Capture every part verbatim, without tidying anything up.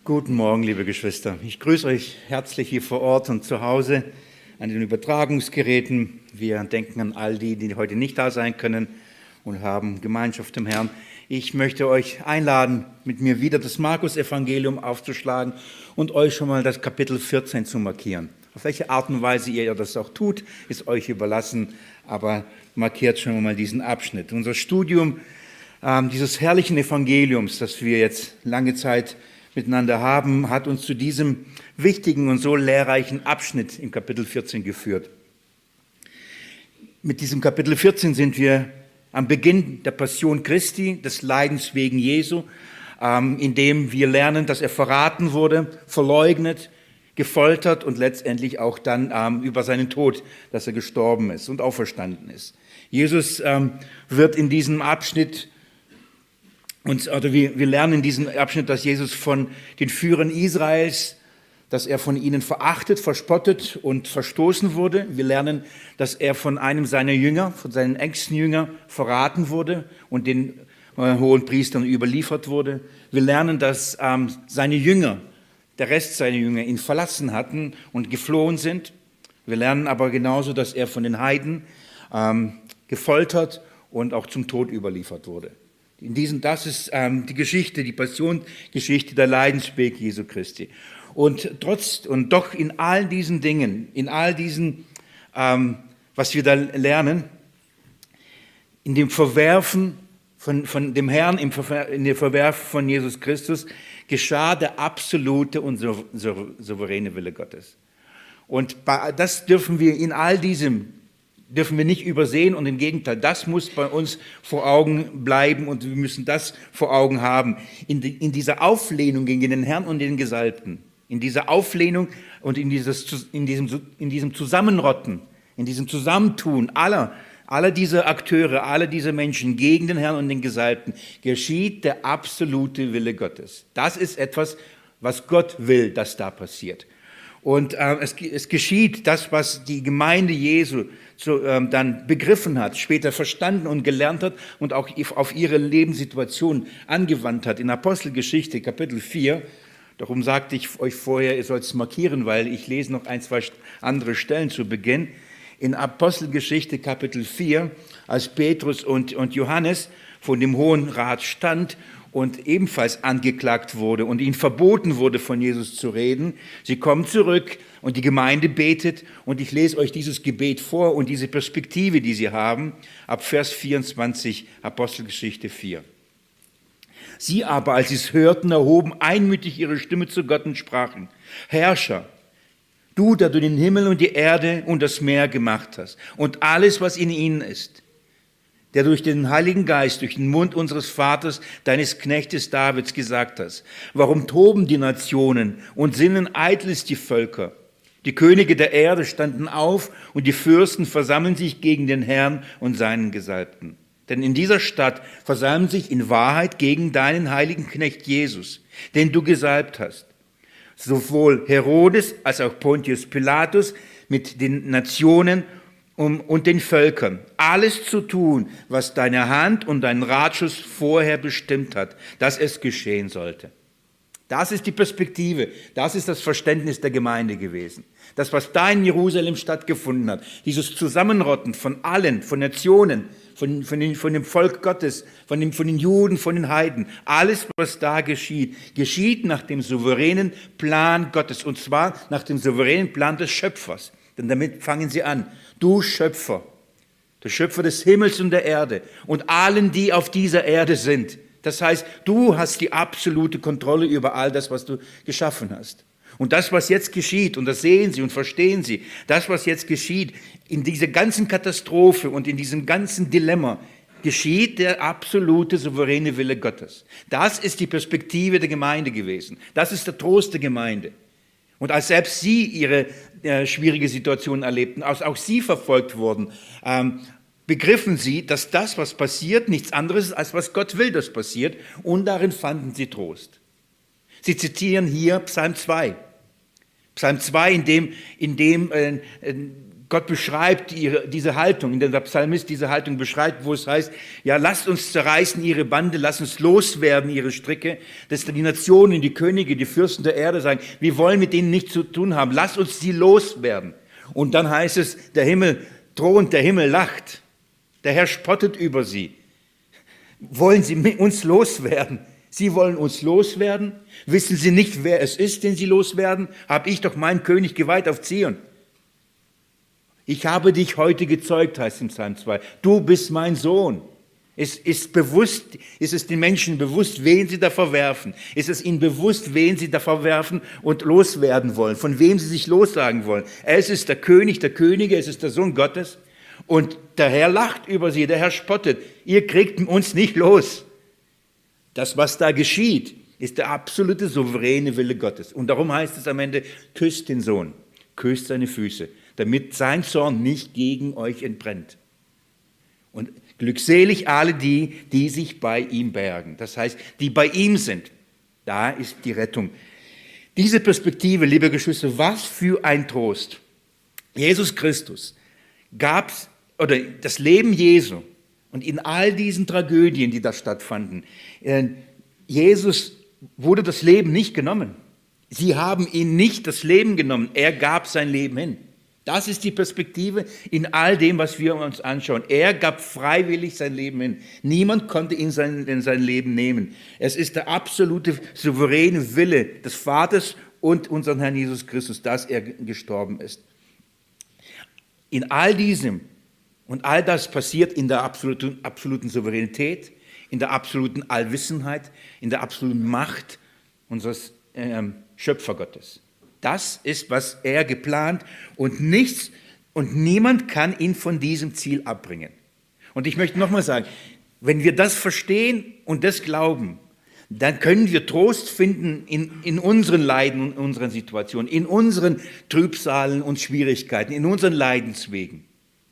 Guten Morgen, liebe Geschwister. Ich grüße euch herzlich hier vor Ort und zu Hause an den Übertragungsgeräten. Wir denken an all die, die heute nicht da sein können und haben Gemeinschaft im Herrn. Ich möchte euch einladen, mit mir wieder das Markus-Evangelium aufzuschlagen und euch schon mal das Kapitel vierzehn zu markieren. Auf welche Art und Weise ihr das auch tut, ist euch überlassen, aber markiert schon mal diesen Abschnitt. Unser Studium ähm, dieses herrlichen Evangeliums, das wir jetzt lange Zeit miteinander haben, hat uns zu diesem wichtigen und so lehrreichen Abschnitt im Kapitel vierzehn geführt. Mit diesem Kapitel vierzehn sind wir am Beginn der Passion Christi, des Leidens wegen Jesu, ähm, in dem wir lernen, dass er verraten wurde, verleugnet, gefoltert und letztendlich auch dann ähm, über seinen Tod, dass er gestorben ist und auferstanden ist. Jesus ähm, wird in diesem Abschnitt Und, oder wir, wir lernen in diesem Abschnitt, dass Jesus von den Führern Israels, dass er von ihnen verachtet, verspottet und verstoßen wurde. Wir lernen, dass er von einem seiner Jünger, von seinen engsten Jüngern verraten wurde und den äh, hohen Priestern überliefert wurde. Wir lernen, dass ähm, seine Jünger, der Rest seiner Jünger ihn verlassen hatten und geflohen sind. Wir lernen aber genauso, dass er von den Heiden ähm, gefoltert und auch zum Tod überliefert wurde. In diesem, das ist ähm, die Geschichte, die Passionsgeschichte, der Leidensweg Jesu Christi. Und trotz und doch in all diesen Dingen, in all diesen, ähm, was wir da lernen, in dem Verwerfen von, von dem Herrn, im Verwer, in dem Verwerfen von Jesus Christus, geschah der absolute und souveräne Wille Gottes. Und bei, das dürfen wir in all diesem dürfen wir nicht übersehen und im Gegenteil, das muss bei uns vor Augen bleiben und wir müssen das vor Augen haben. In, die, in dieser Auflehnung gegen den Herrn und den Gesalbten, in dieser Auflehnung und in, dieses, in, diesem, in diesem Zusammenrotten, in diesem Zusammentun aller, aller dieser Akteure, aller dieser Menschen gegen den Herrn und den Gesalbten, geschieht der absolute Wille Gottes. Das ist etwas, was Gott will, dass da passiert. Und äh, es, es geschieht das, was die Gemeinde Jesu so, ähm, dann begriffen hat, später verstanden und gelernt hat und auch auf ihre Lebenssituation angewandt hat. In Apostelgeschichte, Kapitel vier, darum sagte ich euch vorher, ihr sollt es markieren, weil ich lese noch ein, zwei andere Stellen zu Beginn. In Apostelgeschichte, Kapitel vier, als Petrus und, und Johannes vor dem Hohen Rat stand und ebenfalls angeklagt wurde und ihnen verboten wurde, von Jesus zu reden. Sie kommen zurück und die Gemeinde betet und ich lese euch dieses Gebet vor und diese Perspektive, die sie haben, ab Vers vierundzwanzig, Apostelgeschichte vier. Sie aber, als sie es hörten, erhoben einmütig ihre Stimme zu Gott und sprachen: Herrscher, du, der du den Himmel und die Erde und das Meer gemacht hast und alles, was in ihnen ist, der durch den Heiligen Geist, durch den Mund unseres Vaters, deines Knechtes Davids gesagt hast. Warum toben die Nationen und sinnen eitles die Völker? Die Könige der Erde standen auf und die Fürsten versammeln sich gegen den Herrn und seinen Gesalbten. Denn in dieser Stadt versammeln sich in Wahrheit gegen deinen heiligen Knecht Jesus, den du gesalbt hast. Sowohl Herodes als auch Pontius Pilatus mit den Nationen Um, und den Völkern, alles zu tun, was deine Hand und dein Ratschuss vorher bestimmt hat, dass es geschehen sollte. Das ist die Perspektive, das ist das Verständnis der Gemeinde gewesen. Das, was da in Jerusalem stattgefunden hat, dieses Zusammenrotten von allen, von Nationen, von, von, den, von dem Volk Gottes, von, dem, von den Juden, von den Heiden, alles, was da geschieht, geschieht nach dem souveränen Plan Gottes, und zwar nach dem souveränen Plan des Schöpfers. Denn damit fangen sie an. Du Schöpfer, der Schöpfer des Himmels und der Erde und allen, die auf dieser Erde sind. Das heißt, du hast die absolute Kontrolle über all das, was du geschaffen hast. Und das, was jetzt geschieht, und das sehen Sie und verstehen Sie, das, was jetzt geschieht, in dieser ganzen Katastrophe und in diesem ganzen Dilemma, geschieht der absolute souveräne Wille Gottes. Das ist die Perspektive der Gemeinde gewesen. Das ist der Trost der Gemeinde. Und als selbst sie ihre äh, schwierige Situation erlebten, als auch sie verfolgt wurden, ähm, begriffen sie, dass das, was passiert, nichts anderes ist, als was Gott will, das passiert. Und darin fanden sie Trost. Sie zitieren hier Psalm zwei. Psalm zwei, in dem, in dem äh, Gott beschreibt ihre, diese Haltung, in der Psalmist diese Haltung beschreibt, wo es heißt, ja, lasst uns zerreißen ihre Bande, lasst uns loswerden ihre Stricke, dass die Nationen, die Könige, die Fürsten der Erde sagen, wir wollen mit denen nichts zu tun haben, lasst uns sie loswerden. Und dann heißt es, der Himmel thront, der Himmel lacht, der Herr spottet über sie. Wollen sie mit uns loswerden? Sie wollen uns loswerden? Wissen sie nicht, wer es ist, den sie loswerden? Hab ich doch meinen König geweiht auf Zion. Ich habe dich heute gezeugt, heißt im Psalm zwei. Du bist mein Sohn. Es ist bewusst, ist es den Menschen bewusst, wen sie da verwerfen? Ist es ihnen bewusst, wen sie da verwerfen und loswerden wollen? Von wem sie sich lossagen wollen? Es ist der König der Könige, es ist der Sohn Gottes. Und der Herr lacht über sie, der Herr spottet. Ihr kriegt uns nicht los. Das, was da geschieht, ist der absolute souveräne Wille Gottes. Und darum heißt es am Ende, küsst den Sohn, küsst seine Füße, damit sein Zorn nicht gegen euch entbrennt. Und glückselig alle die, die sich bei ihm bergen. Das heißt, die bei ihm sind. Da ist die Rettung. Diese Perspektive, liebe Geschwister, was für ein Trost. Jesus Christus gab, oder das Leben Jesu und in all diesen Tragödien, die da stattfanden, Jesus wurde das Leben nicht genommen. Sie haben ihn nicht das Leben genommen. Er gab sein Leben hin. Das ist die Perspektive in all dem, was wir uns anschauen. Er gab freiwillig sein Leben hin. Niemand konnte ihn sein, in sein Leben nehmen. Es ist der absolute, souveräne Wille des Vaters und unseren Herrn Jesus Christus, dass er gestorben ist. In all diesem und all das passiert in der absoluten, absoluten Souveränität, in der absoluten Allwissenheit, in der absoluten Macht unseres äh, Schöpfergottes. Das ist, was er geplant und nichts und niemand kann ihn von diesem Ziel abbringen. Und ich möchte nochmal sagen, wenn wir das verstehen und das glauben, dann können wir Trost finden in, in unseren Leiden und unseren Situationen, in unseren Trübsalen und Schwierigkeiten, in unseren Leidenswegen.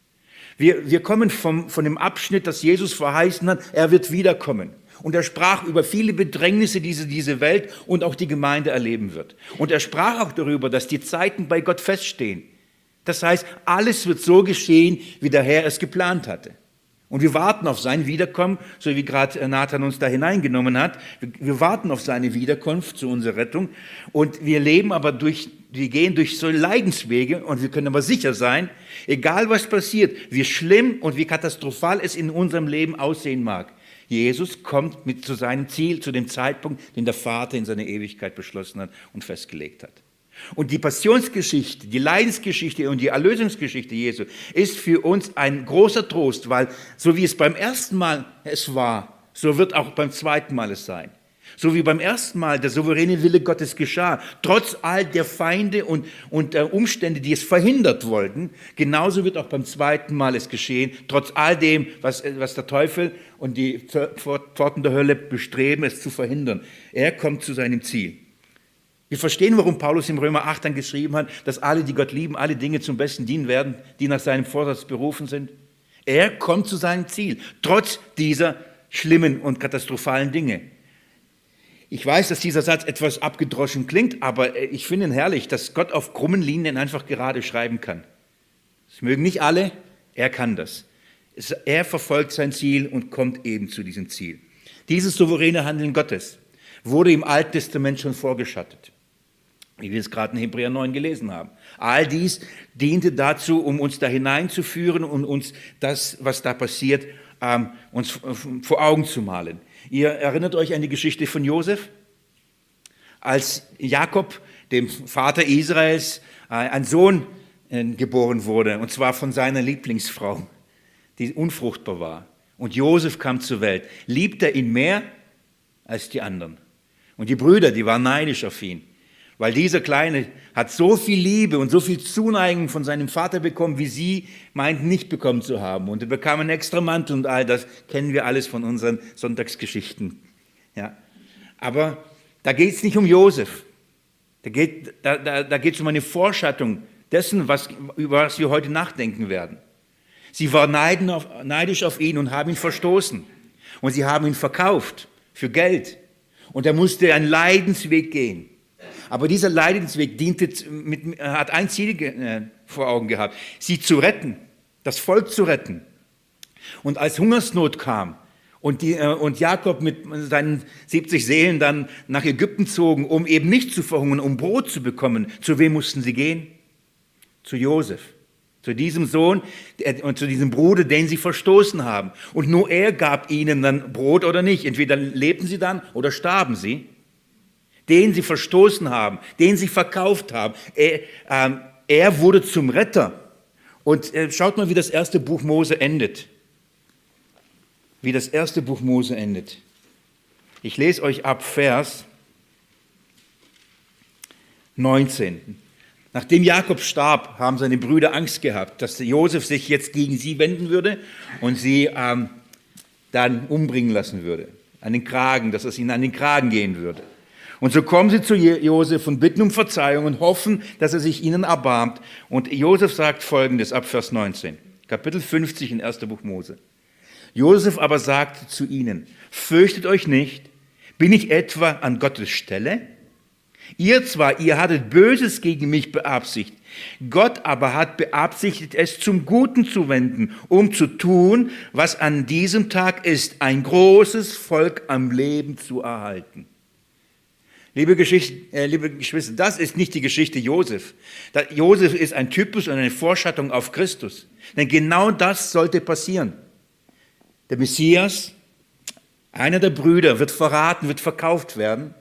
Wir, wir kommen vom, von dem Abschnitt, dass Jesus verheißen hat, er wird wiederkommen. Und er sprach über viele Bedrängnisse, die diese Welt und auch die Gemeinde erleben wird. Und er sprach auch darüber, dass die Zeiten bei Gott feststehen. Das heißt, alles wird so geschehen, wie der Herr es geplant hatte. Und wir warten auf sein Wiederkommen, so wie gerade Nathan uns da hineingenommen hat. Wir warten auf seine Wiederkunft zu unserer Rettung. Und wir leben aber durch, wir gehen durch so Leidenswege und wir können aber sicher sein, egal was passiert, wie schlimm und wie katastrophal es in unserem Leben aussehen mag, Jesus kommt mit zu seinem Ziel, zu dem Zeitpunkt, den der Vater in seiner Ewigkeit beschlossen hat und festgelegt hat. Und die Passionsgeschichte, die Leidensgeschichte und die Erlösungsgeschichte Jesu ist für uns ein großer Trost, weil so wie es beim ersten Mal es war, so wird auch beim zweiten Mal es sein. So wie beim ersten Mal der souveräne Wille Gottes geschah, trotz all der Feinde und, und der Umstände, die es verhindert wollten, genauso wird auch beim zweiten Mal es geschehen, trotz all dem, was, was der Teufel und die Pforten der Hölle bestreben, es zu verhindern. Er kommt zu seinem Ziel. Wir verstehen, warum Paulus im Römer acht dann geschrieben hat, dass alle, die Gott lieben, alle Dinge zum Besten dienen werden, die nach seinem Vorsatz berufen sind. Er kommt zu seinem Ziel, trotz dieser schlimmen und katastrophalen Dinge. Ich weiß, dass dieser Satz etwas abgedroschen klingt, aber ich finde ihn herrlich, dass Gott auf krummen Linien einfach gerade schreiben kann. Das mögen nicht alle, er kann das. Er verfolgt sein Ziel und kommt eben zu diesem Ziel. Dieses souveräne Handeln Gottes wurde im Alten Testament schon vorgeschattet, wie wir es gerade in Hebräer neun gelesen haben. All dies diente dazu, um uns da hineinzuführen und uns das, was da passiert, ähm, uns vor Augen zu malen. Ihr erinnert euch an die Geschichte von Josef? Als Jakob, dem Vater Israels, ein Sohn geboren wurde, und zwar von seiner Lieblingsfrau, die unfruchtbar war. Und Josef kam zur Welt. Liebt er ihn mehr als die anderen? Und die Brüder, die waren neidisch auf ihn, weil dieser Kleine hat so viel Liebe und so viel Zuneigung von seinem Vater bekommen, wie sie meinten, nicht bekommen zu haben. Und er bekam einen extra Mantel und all das kennen wir alles von unseren Sonntagsgeschichten. Ja. Aber da geht es nicht um Josef. Da geht da, da, da geht es um eine Vorschattung dessen, was, über was wir heute nachdenken werden. Sie waren neidisch auf ihn und haben ihn verstoßen. Und sie haben ihn verkauft für Geld. Und er musste einen Leidensweg gehen. Aber dieser Leidensweg diente mit, hat ein Ziel äh, vor Augen gehabt, sie zu retten, das Volk zu retten. Und als Hungersnot kam und, die, äh, und Jakob mit seinen siebzig Seelen dann nach Ägypten zogen, um eben nicht zu verhungern, um Brot zu bekommen, zu wem mussten sie gehen? Zu Josef. Zu diesem Sohn und zu diesem Bruder, den sie verstoßen haben. Und nur er gab ihnen dann Brot oder nicht. Entweder lebten sie dann oder starben sie. Den sie verstoßen haben, den sie verkauft haben. Er, ähm, er wurde zum Retter. Und äh, schaut mal, wie das erste Buch Mose endet. Wie das erste Buch Mose endet. Ich lese euch ab Vers neunzehn. Nachdem Jakob starb, haben seine Brüder Angst gehabt, dass Josef sich jetzt gegen sie wenden würde und sie ähm, dann umbringen lassen würde, an den Kragen, dass es ihnen an den Kragen gehen würde. Und so kommen sie zu Josef und bitten um Verzeihung und hoffen, dass er sich ihnen erbarmt. Und Josef sagt Folgendes ab Vers neunzehn, Kapitel fünfzig in ersten Buch Mose. Josef aber sagte zu ihnen, fürchtet euch nicht, bin ich etwa an Gottes Stelle? Ihr zwar, ihr hattet Böses gegen mich beabsichtigt, Gott aber hat beabsichtigt, es zum Guten zu wenden, um zu tun, was an diesem Tag ist, ein großes Volk am Leben zu erhalten. Liebe, Geschichte, äh, liebe Geschwister, das ist nicht die Geschichte Josef. Da, Josef ist ein Typus und eine Vorschattung auf Christus. Denn genau das sollte passieren. Der Messias, einer der Brüder, wird verraten, wird verkauft werden,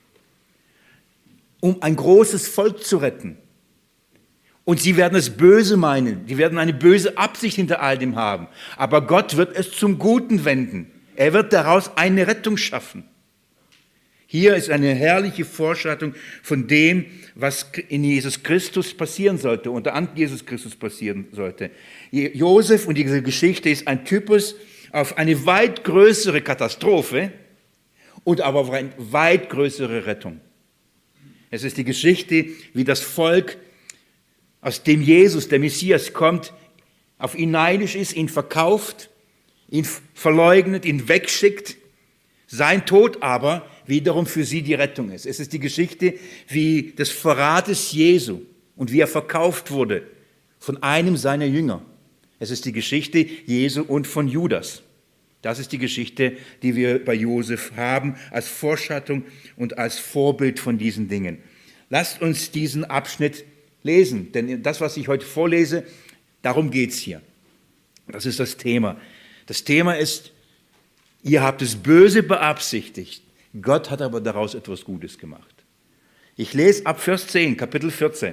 um ein großes Volk zu retten. Und sie werden es böse meinen, die werden eine böse Absicht hinter all dem haben. Aber Gott wird es zum Guten wenden. Er wird daraus eine Rettung schaffen. Hier ist eine herrliche Vorschattung von dem, was in Jesus Christus passieren sollte, unter an Jesus Christus passieren sollte. Josef und diese Geschichte ist ein Typus auf eine weit größere Katastrophe und aber auf eine weit größere Rettung. Es ist die Geschichte, wie das Volk, aus dem Jesus, der Messias, kommt, auf ihn neidisch ist, ihn verkauft, ihn verleugnet, ihn wegschickt. Sein Tod aber wiederum für sie die Rettung ist. Es ist die Geschichte wie des Verrates Jesu und wie er verkauft wurde von einem seiner Jünger. Es ist die Geschichte Jesu und von Judas. Das ist die Geschichte, die wir bei Josef haben, als Vorschattung und als Vorbild von diesen Dingen. Lasst uns diesen Abschnitt lesen, denn das, was ich heute vorlese, darum geht es hier. Das ist das Thema. Das Thema ist, ihr habt es böse beabsichtigt, Gott hat aber daraus etwas Gutes gemacht. Ich lese ab Vers zehn, Kapitel vierzehn.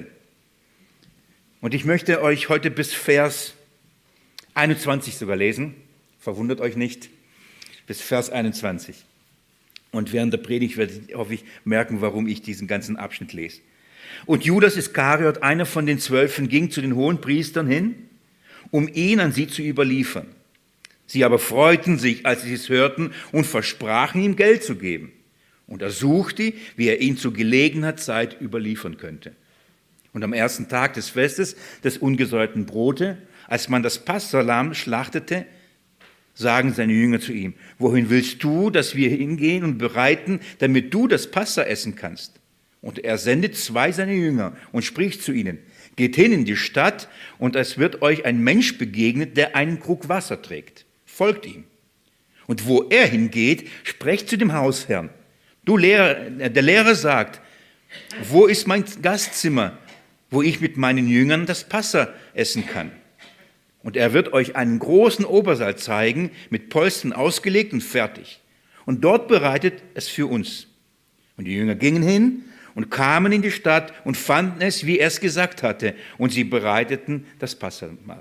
Und ich möchte euch heute bis Vers einundzwanzig sogar lesen. Verwundert euch nicht, bis Vers einundzwanzig. Und während der Predigt werde ich, hoffe ich, merken, warum ich diesen ganzen Abschnitt lese. Und Judas Iskariot, einer von den Zwölfen, ging zu den Hohenpriestern hin, um ihn an sie zu überliefern. Sie aber freuten sich, als sie es hörten, und versprachen ihm Geld zu geben. Und er suchte, wie er ihn zu gelegener Zeit überliefern könnte. Und am ersten Tag des Festes des ungesäuerten Brote, als man das Passalamm schlachtete, sagen seine Jünger zu ihm, wohin willst du, dass wir hingehen und bereiten, damit du das Passa essen kannst? Und er sendet zwei seiner Jünger und spricht zu ihnen, geht hin in die Stadt und es wird euch ein Mensch begegnet, der einen Krug Wasser trägt. Folgt ihm. Und wo er hingeht, sprecht zu dem Hausherrn. Du Lehrer, der Lehrer sagt, wo ist mein Gastzimmer, wo ich mit meinen Jüngern das Passa essen kann? Und er wird euch einen großen Obersaal zeigen, mit Polstern ausgelegt und fertig. Und dort bereitet es für uns. Und die Jünger gingen hin und kamen in die Stadt und fanden es, wie er es gesagt hatte. Und sie bereiteten das Passamahl.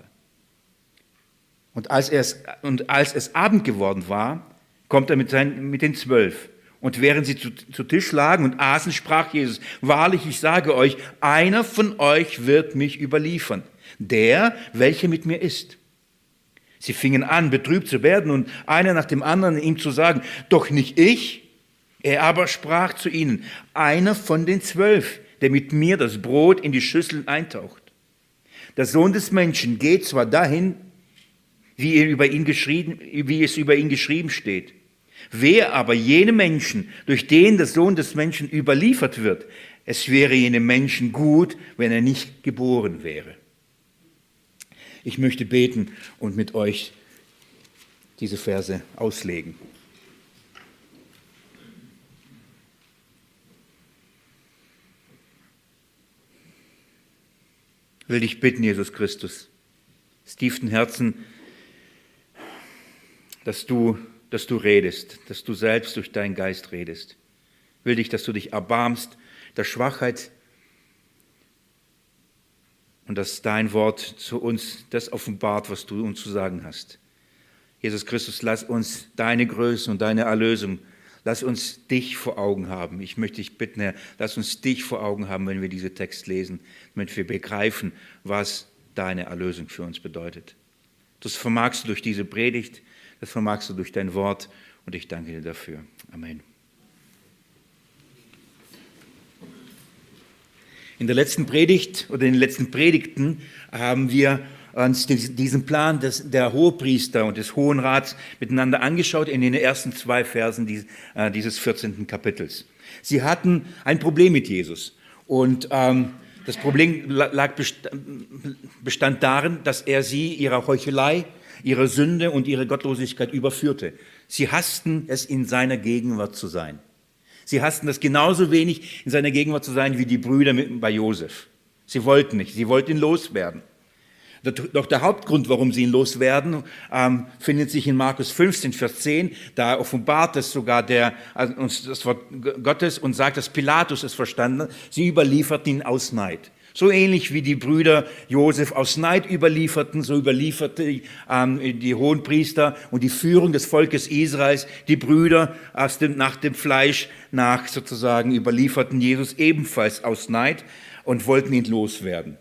Und als, es, und als es Abend geworden war, kommt er mit, seinen, mit den Zwölf. Und während sie zu, zu Tisch lagen und aßen, sprach Jesus, wahrlich, ich sage euch, einer von euch wird mich überliefern, der, welcher mit mir ist. Sie fingen an, betrübt zu werden und einer nach dem anderen ihm zu sagen, doch nicht ich. Er aber sprach zu ihnen, einer von den Zwölf, der mit mir das Brot in die Schüssel eintaucht. Der Sohn des Menschen geht zwar dahin, wie, er über ihn geschrieben, wie es über ihn geschrieben steht. Wer aber jene Menschen, durch den der Sohn des Menschen überliefert wird, es wäre jenem Menschen gut, wenn er nicht geboren wäre. Ich möchte beten und mit euch diese Verse auslegen. Ich will dich bitten, Jesus Christus, aus tiefstem Herzen, dass du, dass du redest, dass du selbst durch deinen Geist redest. Ich will dich, dass du dich erbarmst der Schwachheit und dass dein Wort zu uns das offenbart, was du uns zu sagen hast. Jesus Christus, lass uns deine Größe und deine Erlösung, lass uns dich vor Augen haben. Ich möchte dich bitten, Herr, lass uns dich vor Augen haben, wenn wir diesen Text lesen, damit wir begreifen, was deine Erlösung für uns bedeutet. Das vermagst du durch diese Predigt, das vermagst du durch dein Wort und ich danke dir dafür. Amen. In der letzten Predigt oder in den letzten Predigten haben wir uns diesen Plan des, der Hohepriester und des Hohen Rats miteinander angeschaut in den ersten zwei Versen dieses, äh, dieses vierzehnten Kapitels. Sie hatten ein Problem mit Jesus und ähm, das Problem lag, bestand darin, dass er sie ihrer Heuchelei, ihrer Sünde und ihrer Gottlosigkeit überführte. Sie hassten es, in seiner Gegenwart zu sein. Sie hassten es genauso wenig, in seiner Gegenwart zu sein, wie die Brüder bei Josef. Sie wollten nicht, sie wollten ihn loswerden. Doch der Hauptgrund, warum sie ihn loswerden, ähm, findet sich in Markus fünfzehn, Vers zehn. Da offenbart es sogar der, also uns das Wort Gottes und sagt, dass Pilatus es verstanden hat. Sie überlieferten ihn aus Neid. So ähnlich wie die Brüder Josef aus Neid überlieferten, so überlieferte ähm, die Hohenpriester und die Führung des Volkes Israels, die Brüder aus dem, nach dem Fleisch, nach sozusagen überlieferten Jesus ebenfalls aus Neid und wollten ihn loswerden.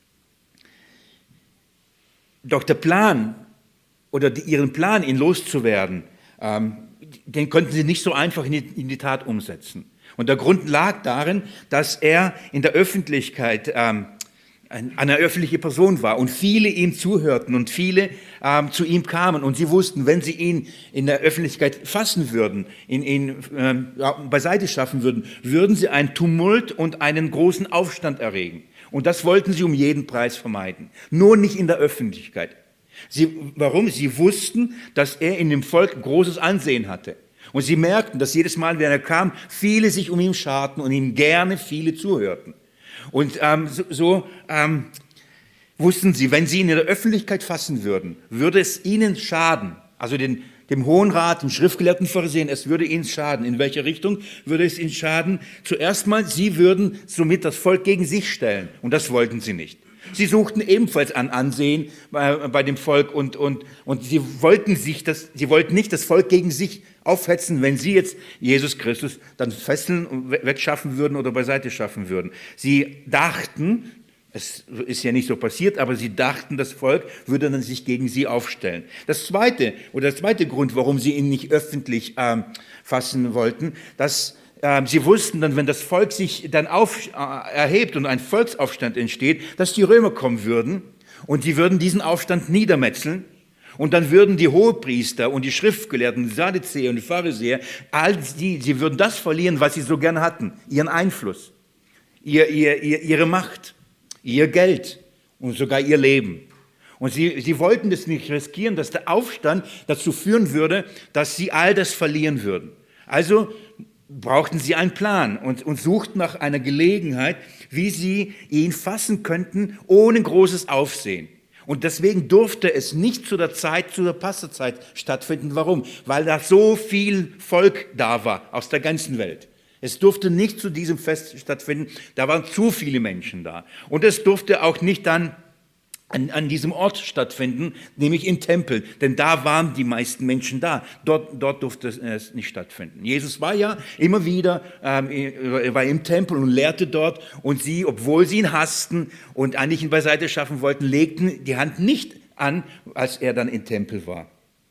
Doch der Plan oder die, ihren Plan, ihn loszuwerden, ähm, den konnten sie nicht so einfach in die, in die Tat umsetzen. Und der Grund lag darin, dass er in der Öffentlichkeit ähm, eine öffentliche Person war und viele ihm zuhörten und viele ähm, zu ihm kamen und sie wussten, wenn sie ihn in der Öffentlichkeit fassen würden, ihn, ihn ähm, ja, beiseite schaffen würden, würden sie einen Tumult und einen großen Aufstand erregen. Und das wollten sie um jeden Preis vermeiden, nur nicht in der Öffentlichkeit. Sie, warum? Sie wussten, dass er in dem Volk großes Ansehen hatte. Und sie merkten, dass jedes Mal, wenn er kam, viele sich um ihn scharten und ihm gerne viele zuhörten. Und ähm, so, so ähm, wussten sie, wenn sie ihn in der Öffentlichkeit fassen würden, würde es ihnen schaden, also den, dem Hohen Rat, den Schriftgelehrten Pharisäern, es würde ihnen schaden. In welche Richtung würde es ihnen schaden? Zuerst mal, sie würden somit das Volk gegen sich stellen und das wollten sie nicht. Sie suchten ebenfalls an Ansehen bei, bei dem Volk und, und, und sie wollten sich das, sie wollten nicht das Volk gegen sich aufhetzen, wenn sie jetzt Jesus Christus dann fesseln und wegschaffen würden oder beiseite schaffen würden. Sie dachten, es ist ja nicht so passiert, aber sie dachten, das Volk würde dann sich gegen sie aufstellen. Das zweite, oder der zweite Grund, warum sie ihn nicht öffentlich ähm, fassen wollten, dass äh, sie wussten dann, wenn das Volk sich dann auf, äh, erhebt und ein Volksaufstand entsteht, dass die Römer kommen würden und sie würden diesen Aufstand niedermetzeln. Und dann würden die Hohepriester und die Schriftgelehrten, die Sadduzäer und die Pharisäer, all die, sie würden das verlieren, was sie so gern hatten, ihren Einfluss, ihr, ihr, ihr, ihre Macht, ihr Geld und sogar ihr Leben. Und sie, sie wollten das nicht riskieren, dass der Aufstand dazu führen würde, dass sie all das verlieren würden. Also brauchten sie einen Plan und, und suchten nach einer Gelegenheit, wie sie ihn fassen könnten, ohne großes Aufsehen. Und deswegen durfte es nicht zu der Zeit, zu der Passezeit stattfinden. Warum? Weil da so viel Volk da war aus der ganzen Welt. Es durfte nicht zu diesem Fest stattfinden, da waren zu viele Menschen da. Und es durfte auch nicht dann an, an diesem Ort stattfinden, nämlich im Tempel, denn da waren die meisten Menschen da. Dort, dort durfte es nicht stattfinden. Jesus war ja immer wieder, ähm, er war im Tempel und lehrte dort und sie, obwohl sie ihn hassten und eigentlich ihn beiseite schaffen wollten, legten die Hand nicht an, als er dann im Tempel war.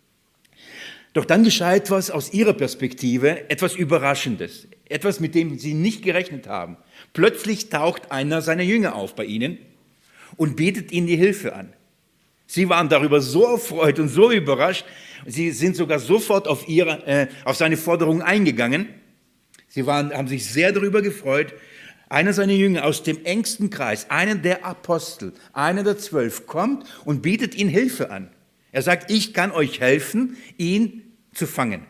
Doch dann geschah etwas aus ihrer Perspektive, etwas Überraschendes, etwas, mit dem sie nicht gerechnet haben. Plötzlich taucht einer seiner Jünger auf bei ihnen und bietet ihnen die Hilfe an. Sie waren darüber so erfreut und so überrascht, sie sind sogar sofort auf, ihre, äh, auf seine Forderungen eingegangen. Sie waren, haben sich sehr darüber gefreut, einer seiner Jünger aus dem engsten Kreis, einer der Apostel, einer der Zwölf, kommt und bietet ihnen Hilfe an. Er sagt, ich kann euch helfen, ihn zu fangen.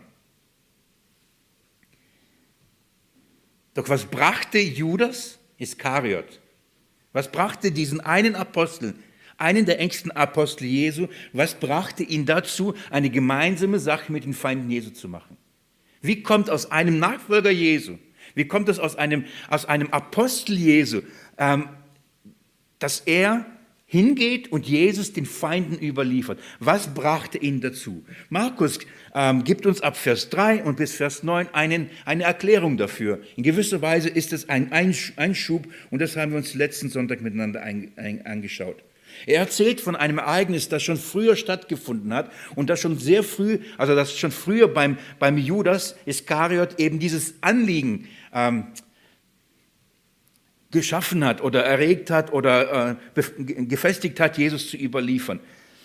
Doch was brachte Judas Iskariot? Was brachte diesen einen Apostel, einen der engsten Apostel Jesu, was brachte ihn dazu, eine gemeinsame Sache mit den Feinden Jesu zu machen? Wie kommt aus einem Nachfolger Jesu, wie kommt es aus einem, aus einem Apostel Jesu, ähm, dass er hingeht und Jesus den Feinden überliefert? Was brachte ihn dazu? Markus ähm, gibt uns ab Vers drei und bis Vers neun einen, eine Erklärung dafür. In gewisser Weise ist es ein Einschub und das haben wir uns letzten Sonntag miteinander ein, ein, angeschaut. Er erzählt von einem Ereignis, das schon früher stattgefunden hat und das schon sehr früh, also das schon früher beim, beim Judas Iskariot eben dieses Anliegen ähm, geschaffen hat oder erregt hat oder äh, gefestigt hat, Jesus zu überliefern.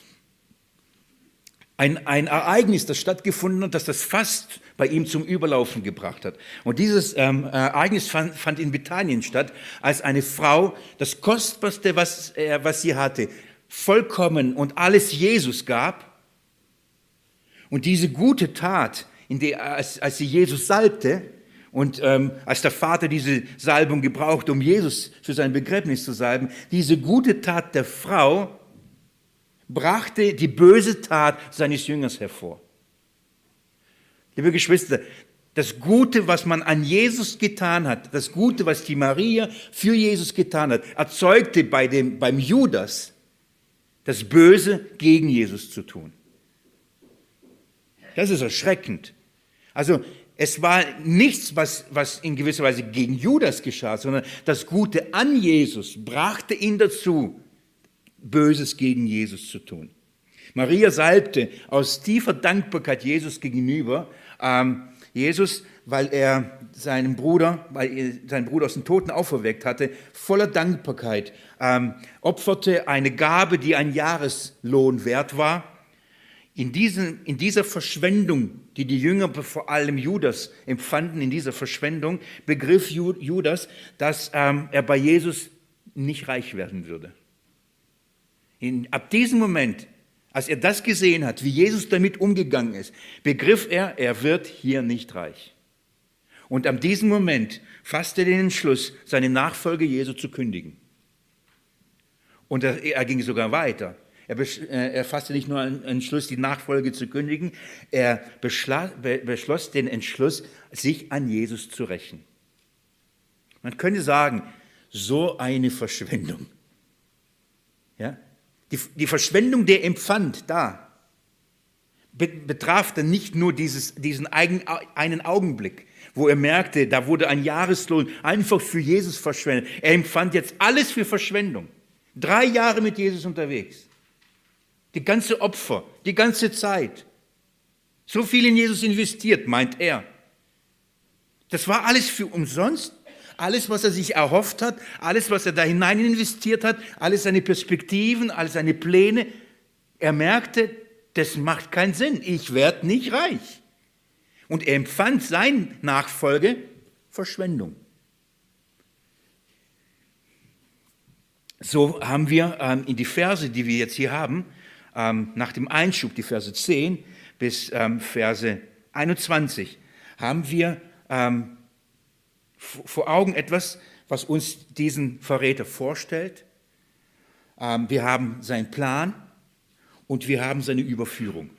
Ein, ein Ereignis, das stattgefunden hat, das das fast bei ihm zum Überlaufen gebracht hat. Und dieses ähm, Ereignis fand, fand in Bethanien statt, als eine Frau das Kostbarste, was, äh, was sie hatte, vollkommen und alles Jesus gab. Und diese gute Tat, in der, als, als sie Jesus salbte, und ähm, als der Vater diese Salbung gebraucht, um Jesus für sein Begräbnis zu salben, diese gute Tat der Frau brachte die böse Tat seines Jüngers hervor. Liebe Geschwister, das Gute, was man an Jesus getan hat, das Gute, was die Maria für Jesus getan hat, erzeugte bei dem, beim Judas das Böse gegen Jesus zu tun. Das ist erschreckend. Also es war nichts, was, was in gewisser Weise gegen Judas geschah, sondern das Gute an Jesus brachte ihn dazu, Böses gegen Jesus zu tun. Maria salbte aus tiefer Dankbarkeit Jesus gegenüber, ähm, Jesus, weil er seinen Bruder, weil er seinen Bruder aus den Toten auferweckt hatte, voller Dankbarkeit, ähm, opferte eine Gabe, die ein Jahreslohn wert war. In, diesen, in dieser Verschwendung, die die Jünger, vor allem Judas, empfanden, in dieser Verschwendung, begriff Judas, dass ähm, er bei Jesus nicht reich werden würde. In, ab diesem Moment, als er das gesehen hat, wie Jesus damit umgegangen ist, begriff er, er wird hier nicht reich. Und ab diesem Moment fasste er den Entschluss, seine Nachfolge Jesu zu kündigen. Und er, er ging sogar weiter. Er, er fasste nicht nur einen Entschluss, die Nachfolge zu kündigen, er beschloss, beschloss den Entschluss, sich an Jesus zu rächen. Man könnte sagen, so eine Verschwendung. Ja? Die, die Verschwendung, die er empfand, da, betraf dann nicht nur dieses, diesen einen, einen Augenblick, wo er merkte, da wurde ein Jahreslohn einfach für Jesus verschwendet. Er empfand jetzt alles für Verschwendung. Drei Jahre mit Jesus unterwegs. Die ganze Opfer, die ganze Zeit. So viel in Jesus investiert, meint er. Das war alles für umsonst. Alles, was er sich erhofft hat, alles, was er da hinein investiert hat, alles seine Perspektiven, all seine Pläne. Er merkte, das macht keinen Sinn. Ich werde nicht reich. Und er empfand seine Nachfolge Verschwendung. So haben wir ähm, in die Verse, die wir jetzt hier haben, ähm, nach dem Einschub, die Verse zehn bis ähm, Verse einundzwanzig, haben wir ähm, vor Augen etwas, was uns diesen Verräter vorstellt. Ähm, wir haben seinen Plan und wir haben seine Überführung.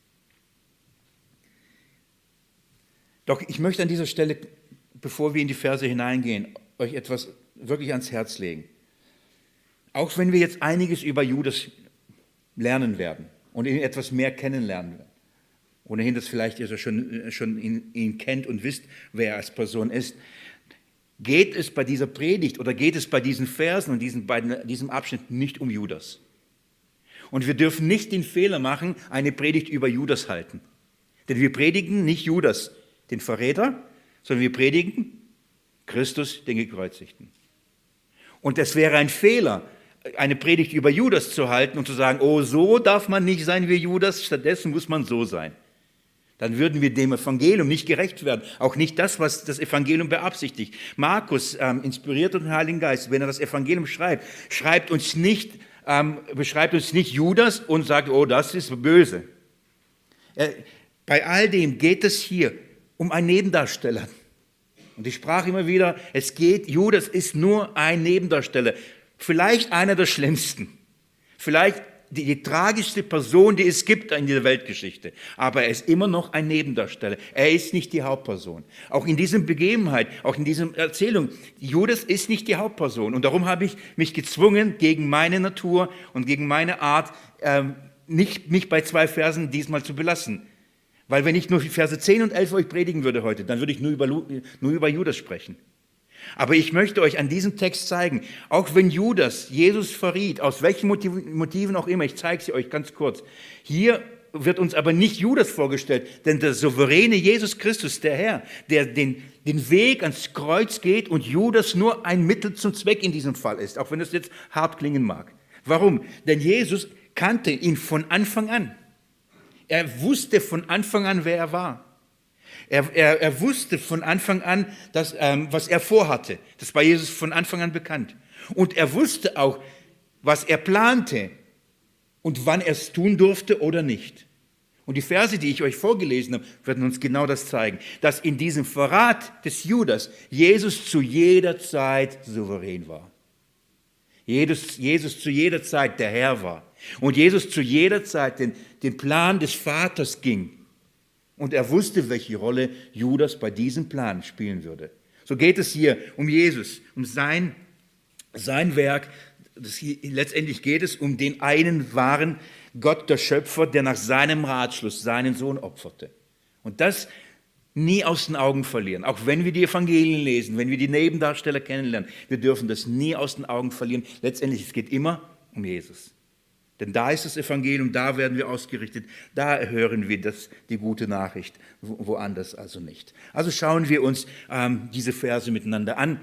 Doch ich möchte an dieser Stelle, bevor wir in die Verse hineingehen, euch etwas wirklich ans Herz legen. Auch wenn wir jetzt einiges über Judas lernen werden und ihn etwas mehr kennenlernen werden, ohnehin, dass vielleicht ihr schon, schon ihn, ihn kennt und wisst, wer er als Person ist, geht es bei dieser Predigt oder geht es bei diesen Versen und diesen beiden, diesem Abschnitt nicht um Judas. Und wir dürfen nicht den Fehler machen, eine Predigt über Judas halten. Denn wir predigen nicht Judas, den Verräter, sondern wir predigen Christus, den Gekreuzigten. Und es wäre ein Fehler, eine Predigt über Judas zu halten und zu sagen, oh, so darf man nicht sein wie Judas, stattdessen muss man so sein. Dann würden wir dem Evangelium nicht gerecht werden. Auch nicht das, was das Evangelium beabsichtigt. Markus, ähm, inspiriert durch den Heiligen Geist, wenn er das Evangelium schreibt, schreibt uns nicht, ähm, beschreibt uns nicht Judas und sagt, oh, das ist böse. Er, bei all dem geht es hier um einen Nebendarsteller. Und ich sprach immer wieder, es geht, Judas ist nur ein Nebendarsteller. Vielleicht einer der schlimmsten. Vielleicht Die, die tragischste Person, die es gibt in der Weltgeschichte. Aber er ist immer noch ein Nebendarsteller. Er ist nicht die Hauptperson. Auch in diesem Begebenheit, auch in dieser Erzählung, Judas ist nicht die Hauptperson. Und darum habe ich mich gezwungen, gegen meine Natur und gegen meine Art, ähm, nicht mich bei zwei Versen diesmal zu belassen. Weil wenn ich nur Verse zehn und elf euch predigen würde heute, dann würde ich nur über, nur über Judas sprechen. Aber ich möchte euch an diesem Text zeigen, auch wenn Judas Jesus verriet, aus welchen Motiven auch immer, ich zeige sie euch ganz kurz. Hier wird uns aber nicht Judas vorgestellt, denn der souveräne Jesus Christus, der Herr, der den, den Weg ans Kreuz geht und Judas nur ein Mittel zum Zweck in diesem Fall ist, auch wenn es jetzt hart klingen mag. Warum? Denn Jesus kannte ihn von Anfang an. Er wusste von Anfang an, wer er war. Er, er, er wusste von Anfang an, dass, ähm, was er vorhatte. Das war Jesus von Anfang an bekannt. Und er wusste auch, was er plante und wann er es tun durfte oder nicht. Und die Verse, die ich euch vorgelesen habe, werden uns genau das zeigen, dass in diesem Verrat des Judas Jesus zu jeder Zeit souverän war. Jesus, Jesus zu jeder Zeit der Herr war. Und Jesus zu jeder Zeit den, den Plan des Vaters ging. Und er wusste, welche Rolle Judas bei diesem Plan spielen würde. So geht es hier um Jesus, um sein, sein Werk. Das hier, letztendlich geht es um den einen wahren Gott, der Schöpfer, der nach seinem Ratschluss seinen Sohn opferte. Und das nie aus den Augen verlieren. Auch wenn wir die Evangelien lesen, wenn wir die Nebendarsteller kennenlernen, wir dürfen das nie aus den Augen verlieren. Letztendlich, es geht immer um Jesus. Denn da ist das Evangelium, da werden wir ausgerichtet, da hören wir das, die gute Nachricht, woanders also nicht. Also schauen wir uns ähm, diese Verse miteinander an.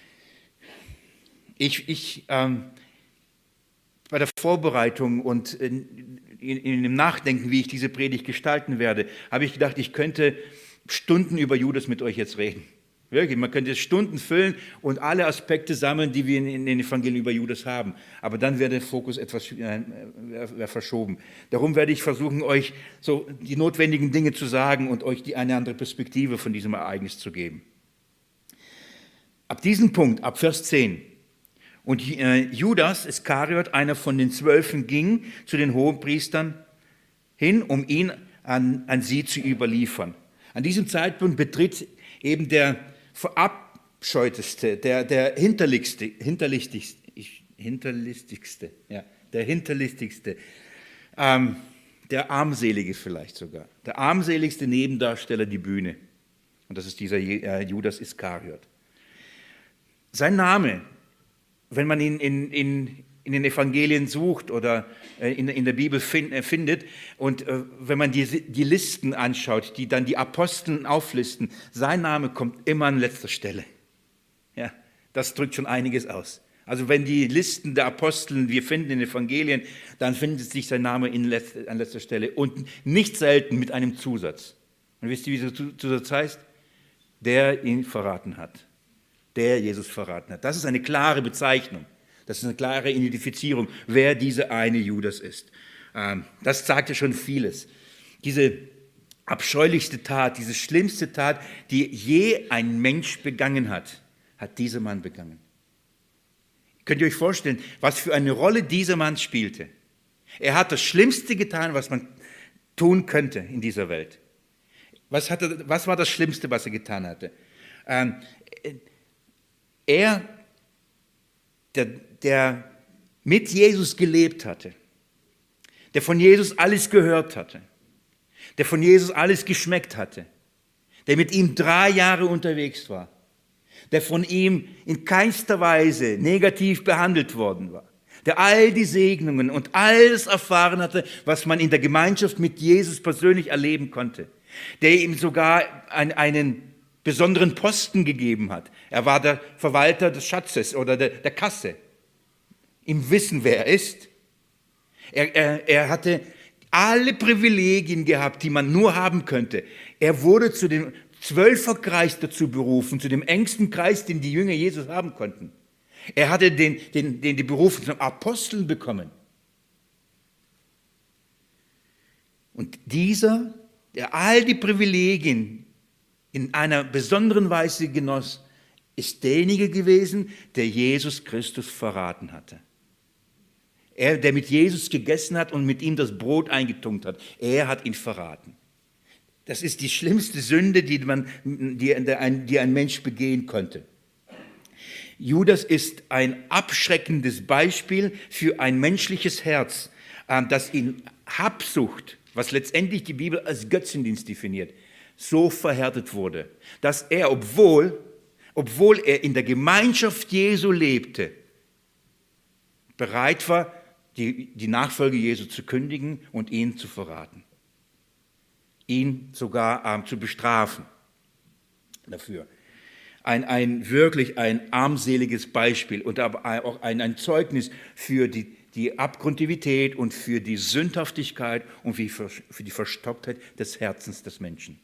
Ich, ich ähm, bei der Vorbereitung und in, in, in dem Nachdenken, wie ich diese Predigt gestalten werde, habe ich gedacht, ich könnte Stunden über Judas mit euch jetzt reden. Wirklich, man könnte Stunden füllen und alle Aspekte sammeln, die wir in den Evangelien über Judas haben. Aber dann wäre der Fokus etwas äh, wäre verschoben. Darum werde ich versuchen, euch so die notwendigen Dinge zu sagen und euch die eine andere Perspektive von diesem Ereignis zu geben. Ab diesem Punkt, ab Vers zehn, und äh, Judas Iskariot, einer von den Zwölfen, ging zu den Hohenpriestern hin, um ihn an, an sie zu überliefern. An diesem Zeitpunkt betritt eben der verabscheuteste, der, der hinterlistigste, hinterlistigste, hinterlistigste, ja, der hinterlistigste, ähm, der armselige vielleicht sogar, der armseligste Nebendarsteller die Bühne. Und das ist dieser äh, Judas Iskariot. Sein Name, wenn man ihn in, in, in den Evangelien sucht oder äh, in, in der Bibel find, äh, findet und äh, wenn man die, die Listen anschaut, die dann die Aposteln auflisten, sein Name kommt immer an letzter Stelle. Ja, das drückt schon einiges aus. Also wenn die Listen der Aposteln wir finden in den Evangelien, dann findet sich sein Name in letzter, an letzter Stelle und nicht selten mit einem Zusatz. Und wisst ihr, wie dieser Zusatz heißt? Der ihn verraten hat. Der Jesus verraten hat. Das ist eine klare Bezeichnung. Das ist eine klare Identifizierung, wer dieser eine Judas ist. Das sagt ja schon vieles. Diese abscheulichste Tat, diese schlimmste Tat, die je ein Mensch begangen hat, hat dieser Mann begangen. Könnt ihr euch vorstellen, was für eine Rolle dieser Mann spielte? Er hat das Schlimmste getan, was man tun könnte in dieser Welt. Was, hat er, was war das Schlimmste, was er getan hatte? Ähm, er, der, der mit Jesus gelebt hatte, der von Jesus alles gehört hatte, der von Jesus alles geschmeckt hatte, der mit ihm drei Jahre unterwegs war, der von ihm in keinster Weise negativ behandelt worden war, der all die Segnungen und alles erfahren hatte, was man in der Gemeinschaft mit Jesus persönlich erleben konnte, der ihm sogar ein, einen besonderen Posten gegeben hat. Er war der Verwalter des Schatzes oder der, der Kasse. Im Wissen, wer er ist. Er, er, er hatte alle Privilegien gehabt, die man nur haben könnte. Er wurde zu dem Zwölferkreis dazu berufen, zu dem engsten Kreis, den die Jünger Jesus haben konnten. Er hatte den, den, den, die Berufung zum Aposteln bekommen. Und dieser, der all die Privilegien in einer besonderen Weise genoss, ist derjenige gewesen, der Jesus Christus verraten hatte. Er, der mit Jesus gegessen hat und mit ihm das Brot eingetunkt hat, er hat ihn verraten. Das ist die schlimmste Sünde, die, man, die, ein, die ein Mensch begehen konnte. Judas ist ein abschreckendes Beispiel für ein menschliches Herz, das in Habsucht, was letztendlich die Bibel als Götzendienst definiert, so verhärtet wurde, dass er, obwohl, obwohl er in der Gemeinschaft Jesu lebte, bereit war, die, die Nachfolge Jesu zu kündigen und ihn zu verraten. Ihn sogar ähm, zu bestrafen dafür. Ein, ein wirklich ein armseliges Beispiel und aber auch ein, ein Zeugnis für die, die Abgrundivität und für die Sündhaftigkeit und für, für die Verstocktheit des Herzens des Menschen.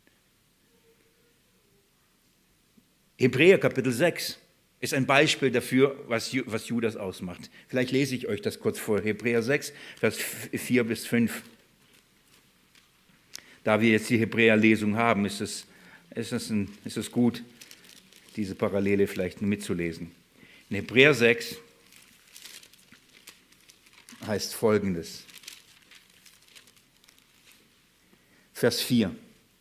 Hebräer Kapitel sechs ist ein Beispiel dafür, was, was Judas ausmacht. Vielleicht lese ich euch das kurz vor. Hebräer sechs, Vers vier bis fünf. Da wir jetzt die Hebräer-Lesung haben, ist es, ist, es ein, ist es gut, diese Parallele vielleicht mitzulesen. In Hebräer sechs heißt Folgendes. Vers vier.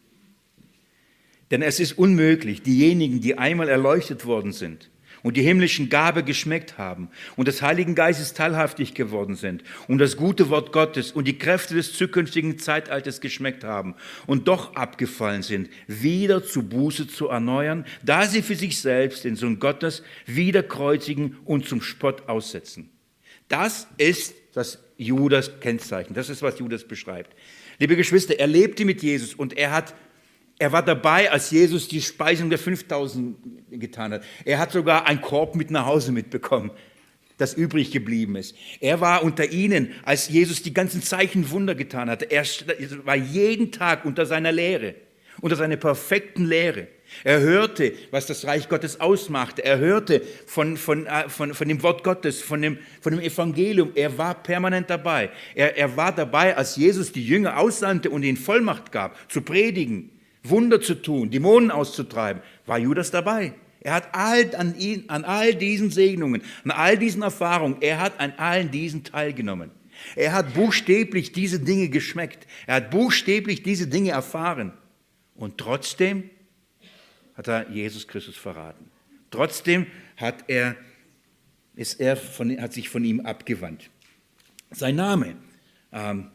Denn es ist unmöglich, diejenigen, die einmal erleuchtet worden sind und die himmlischen Gabe geschmeckt haben und des Heiligen Geistes teilhaftig geworden sind und das gute Wort Gottes und die Kräfte des zukünftigen Zeitalters geschmeckt haben und doch abgefallen sind, wieder zu Buße zu erneuern, da sie für sich selbst den Sohn Gottes wieder kreuzigen und zum Spott aussetzen. Das ist das Judas Kennzeichen. Das ist, was Judas beschreibt. Liebe Geschwister, er lebte mit Jesus und er hat Er war dabei, als Jesus die Speisung der fünftausend getan hat. Er hat sogar einen Korb mit nach Hause mitbekommen, das übrig geblieben ist. Er war unter ihnen, als Jesus die ganzen Zeichen Wunder getan hatte. Er war jeden Tag unter seiner Lehre, unter seiner perfekten Lehre. Er hörte, was das Reich Gottes ausmachte. Er hörte von, von, von, von dem Wort Gottes, von dem, von dem Evangelium. Er war permanent dabei. Er, er war dabei, als Jesus die Jünger aussandte und ihnen Vollmacht gab, zu predigen, Wunder zu tun, Dämonen auszutreiben, war Judas dabei. Er hat all, an, ihn, an all diesen Segnungen, an all diesen Erfahrungen, er hat an allen diesen teilgenommen. Er hat buchstäblich diese Dinge geschmeckt. Er hat buchstäblich diese Dinge erfahren. Und trotzdem hat er Jesus Christus verraten. Trotzdem hat er, ist er von, hat sich von ihm abgewandt. Sein Name, ähm,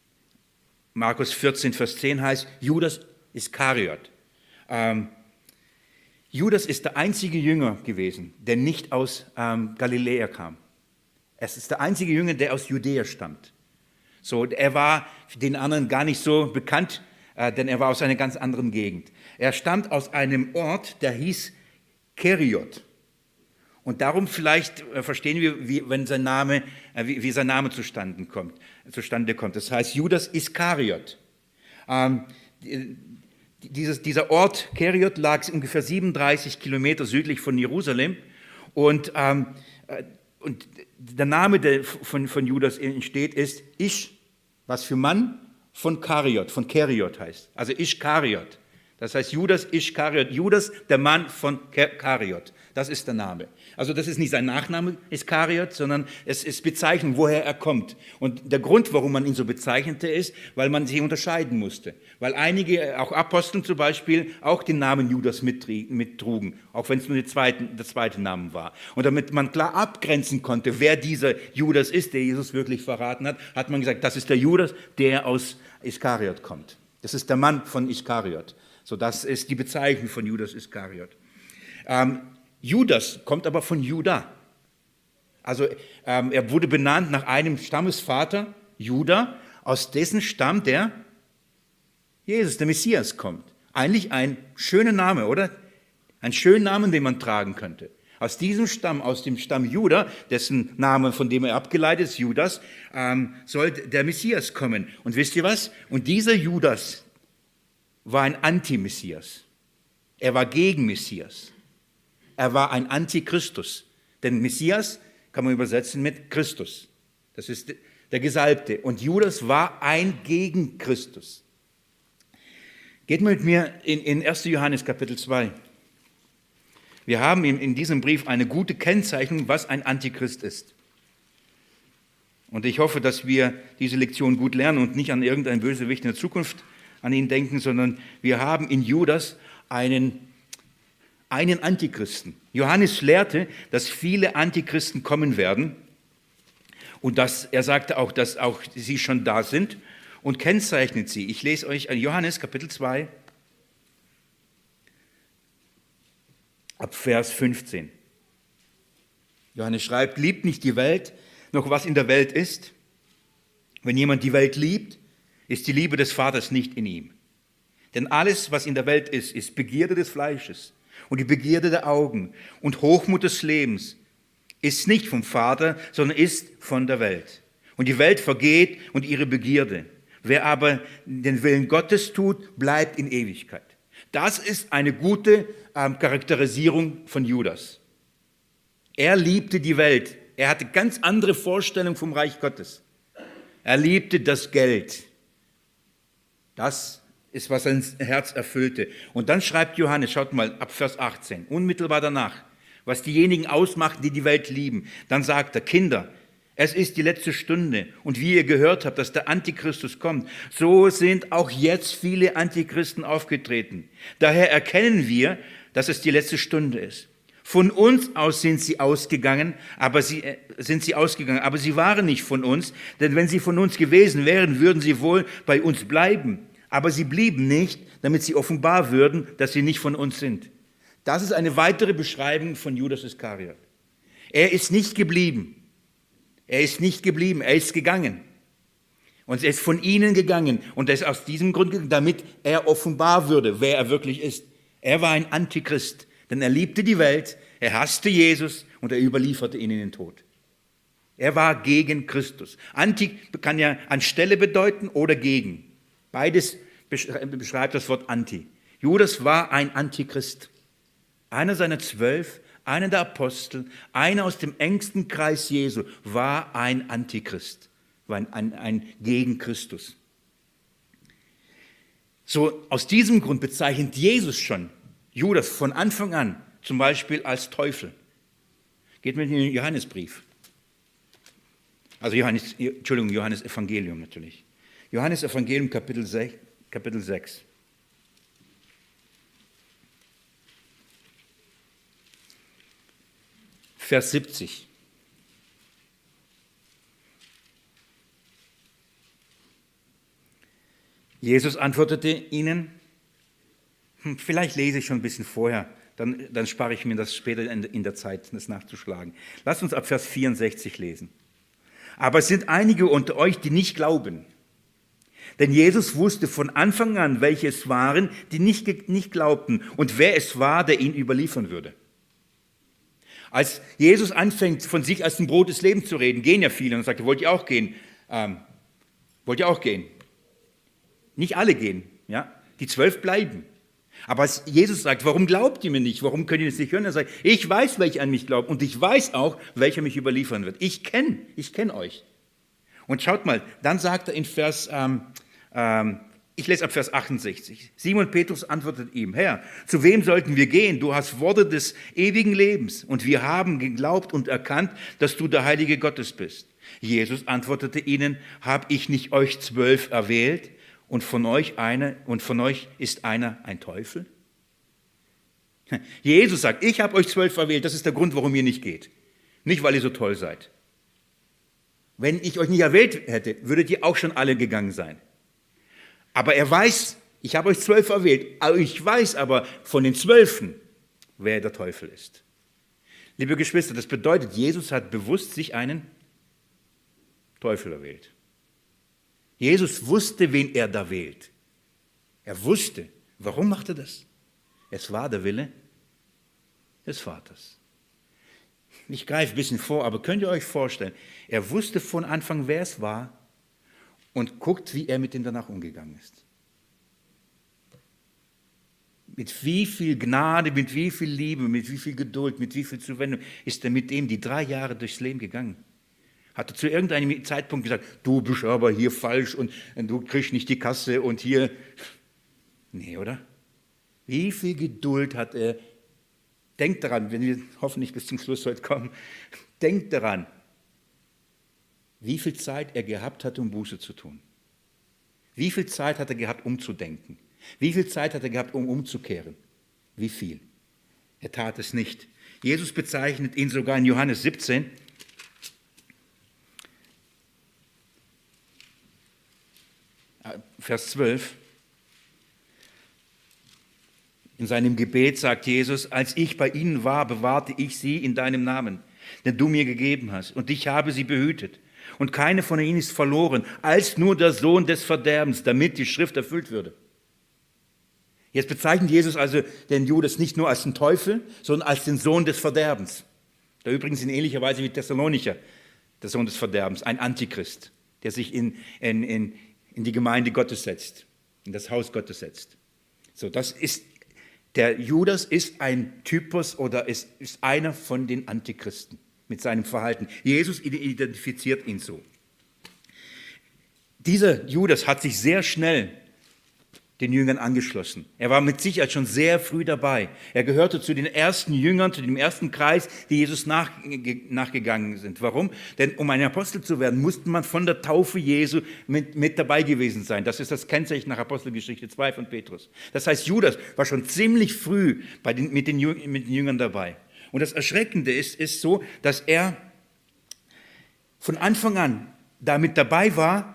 Markus vierzehn, Vers zehn heißt Judas Iskariot. Ähm, Judas ist der einzige Jünger gewesen, der nicht aus ähm, Galiläa kam. Es ist der einzige Jünger, der aus Judäa stammt. So, er war den anderen gar nicht so bekannt, äh, denn er war aus einer ganz anderen Gegend. Er stammt aus einem Ort, der hieß Keriot. Und darum vielleicht äh, verstehen wir, wie, wenn sein Name, äh, wie, wie sein Name zustande kommt, zustande kommt. Das heißt Judas Iskariot. Ähm, Dieses, dieser Ort Keriot lag ungefähr siebenunddreißig Kilometer südlich von Jerusalem und, ähm, und der Name, der von, von Judas entsteht, ist Ish, was für Mann von Kariot, von Keriot heißt. Also Ischkariot. Das heißt Judas Ischkariot. Judas, der Mann von Kariot. Das ist der Name. Also das ist nicht sein Nachname, Iskariot, sondern es ist Bezeichnung, woher er kommt. Und der Grund, warum man ihn so bezeichnete, ist, weil man sich unterscheiden musste. Weil einige, auch Apostel zum Beispiel, auch den Namen Judas mittrugen, auch wenn es nur der zweite, der zweite Name war. Und damit man klar abgrenzen konnte, wer dieser Judas ist, der Jesus wirklich verraten hat, hat man gesagt, das ist der Judas, der aus Iskariot kommt. Das ist der Mann von Iskariot. So, das ist die Bezeichnung von Judas Iskariot. Ähm, Judas kommt aber von Juda. Also ähm, er wurde benannt nach einem Stammesvater, Juda, aus dessen Stamm der Jesus, der Messias, kommt. Eigentlich ein schöner Name, oder? Ein schöner Name, den man tragen könnte. Aus diesem Stamm, aus dem Stamm Juda, dessen Name, von dem er abgeleitet ist, Judas, ähm, soll der Messias kommen. Und wisst ihr was? Und dieser Judas war ein Anti-Messias. Er war gegen Messias. Er war ein Antichristus. Denn Messias kann man übersetzen mit Christus. Das ist der Gesalbte. Und Judas war ein gegen Christus. Geht mal mit mir in, in ersten Johannes Kapitel zwei. Wir haben in, in diesem Brief eine gute Kennzeichnung, was ein Antichrist ist. Und ich hoffe, dass wir diese Lektion gut lernen und nicht an irgendeinen Bösewicht in der Zukunft an ihn denken, sondern wir haben in Judas einen, einen Antichristen. Johannes lehrte, dass viele Antichristen kommen werden und dass, er sagte auch, dass auch sie schon da sind und kennzeichnet sie. Ich lese euch an Johannes Kapitel zwei, ab Vers fünfzehn. Johannes schreibt, liebt nicht die Welt, noch was in der Welt ist. Wenn jemand die Welt liebt, ist die Liebe des Vaters nicht in ihm. Denn alles, was in der Welt ist, ist Begierde des Fleisches und die Begierde der Augen und Hochmut des Lebens, ist nicht vom Vater, sondern ist von der Welt. Und die Welt vergeht und ihre Begierde. Wer aber den Willen Gottes tut, bleibt in Ewigkeit. Das ist eine gute ähm, Charakterisierung von Judas. Er liebte die Welt. Er hatte ganz andere Vorstellungen vom Reich Gottes. Er liebte das Geld. Das ist, was sein Herz erfüllte. Und dann schreibt Johannes, schaut mal, ab Vers achtzehn, unmittelbar danach, was diejenigen ausmachen, die die Welt lieben. Dann sagt er, Kinder, es ist die letzte Stunde und wie ihr gehört habt, dass der Antichristus kommt, so sind auch jetzt viele Antichristen aufgetreten. Daher erkennen wir, dass es die letzte Stunde ist. Von uns aus sind sie ausgegangen, aber sie äh, sind sie ausgegangen, aber sie waren nicht von uns, denn wenn sie von uns gewesen wären, würden sie wohl bei uns bleiben. Aber sie blieben nicht, damit sie offenbar würden, dass sie nicht von uns sind. Das ist eine weitere Beschreibung von Judas Iskariot. Er ist nicht geblieben. Er ist nicht geblieben, er ist gegangen. Und er ist von ihnen gegangen. Und er ist aus diesem Grund gegangen, damit er offenbar würde, wer er wirklich ist. Er war ein Antichrist, denn er liebte die Welt, er hasste Jesus und er überlieferte ihn in den Tod. Er war gegen Christus. Anti kann ja anstelle bedeuten oder gegen. Beides beschreibt das Wort Anti. Judas war ein Antichrist. Einer seiner zwölf, einer der Apostel, einer aus dem engsten Kreis Jesu, war ein Antichrist, war ein, ein, ein gegen Christus. So, aus diesem Grund bezeichnet Jesus schon Judas von Anfang an zum Beispiel als Teufel. Geht mit in den Johannesbrief. Also Johannes, Entschuldigung, Johannes Evangelium natürlich. Johannes Evangelium Kapitel sechs, Kapitel sechs. Vers siebzig. Jesus antwortete ihnen, hm, vielleicht lese ich schon ein bisschen vorher, dann, dann spare ich mir das später in, in der Zeit, das nachzuschlagen. Lasst uns ab Vers vierundsechzig lesen. Aber es sind einige unter euch, die nicht glauben. Denn Jesus wusste von Anfang an, welche es waren, die nicht, nicht glaubten und wer es war, der ihn überliefern würde. Als Jesus anfängt, von sich als dem Brot des Lebens zu reden, gehen ja viele und sagt, wollt ihr auch gehen? Ähm, wollt ihr auch gehen? Nicht alle gehen, ja? Die zwölf bleiben. Aber als Jesus sagt, warum glaubt ihr mir nicht? Warum könnt ihr das nicht hören? Er sagt, ich weiß, welcher an mich glaubt und ich weiß auch, welcher mich überliefern wird. Ich kenne, ich kenne euch. Und schaut mal, dann sagt er in Vers, ähm, ähm, ich lese ab Vers achtundsechzig. Simon Petrus antwortet ihm, Herr, zu wem sollten wir gehen? Du hast Worte des ewigen Lebens und wir haben geglaubt und erkannt, dass du der Heilige Gottes bist. Jesus antwortete ihnen, hab ich nicht euch zwölf erwählt und von euch eine, und von euch ist einer ein Teufel? Jesus sagt, ich habe euch zwölf erwählt, das ist der Grund, warum ihr nicht geht. Nicht, weil ihr so toll seid. Wenn ich euch nicht erwählt hätte, würdet ihr auch schon alle gegangen sein. Aber er weiß, ich habe euch zwölf erwählt, aber ich weiß aber von den Zwölfen, wer der Teufel ist. Liebe Geschwister, das bedeutet, Jesus hat bewusst sich einen Teufel erwählt. Jesus wusste, wen er da wählt. Er wusste. Warum macht er das? Es war der Wille des Vaters. ich greife ein bisschen vor, aber könnt ihr euch vorstellen, er wusste von Anfang, wer es war und guckt, wie er mit dem danach umgegangen ist. Mit wie viel Gnade, mit wie viel Liebe, mit wie viel Geduld, mit wie viel Zuwendung ist er mit dem die drei Jahre durchs Leben gegangen. Hat er zu irgendeinem Zeitpunkt gesagt, du bist aber hier falsch und du kriegst nicht die Kasse und hier. Nee, oder? Wie viel Geduld hat er? Denkt daran, wenn wir hoffentlich bis zum Schluss heute kommen, denkt daran, wie viel Zeit er gehabt hat, um Buße zu tun. Wie viel Zeit hat er gehabt, umzudenken. Wie viel Zeit hat er gehabt, um umzukehren? Wie viel? Er tat es nicht. Jesus bezeichnet ihn sogar in Johannes siebzehn. Vers zwölf. In seinem Gebet sagt Jesus, als ich bei ihnen war, bewahrte ich sie in deinem Namen, den du mir gegeben hast, und ich habe sie behütet. Und keine von ihnen ist verloren, als nur der Sohn des Verderbens, damit die Schrift erfüllt würde. Jetzt bezeichnet Jesus also den Judas nicht nur als den Teufel, sondern als den Sohn des Verderbens. Da übrigens in ähnlicher Weise wie Thessalonicher, der Sohn des Verderbens, ein Antichrist, der sich in, in, in, in die Gemeinde Gottes setzt, in das Haus Gottes setzt. So, das ist, der Judas ist ein Typus oder ist, ist einer von den Antichristen mit seinem Verhalten. Jesus identifiziert ihn so. Dieser Judas hat sich sehr schnell den Jüngern angeschlossen. Er war mit Sicherheit schon sehr früh dabei. Er gehörte zu den ersten Jüngern, zu dem ersten Kreis, die Jesus nach, nachgegangen sind. Warum? Denn um ein Apostel zu werden, musste man von der Taufe Jesu mit, mit dabei gewesen sein. Das ist das Kennzeichen nach Apostelgeschichte zwei von Petrus. Das heißt, Judas war schon ziemlich früh bei den, mit, den, mit den Jüngern dabei. Und das Erschreckende ist, ist so, dass er von Anfang an damit dabei war,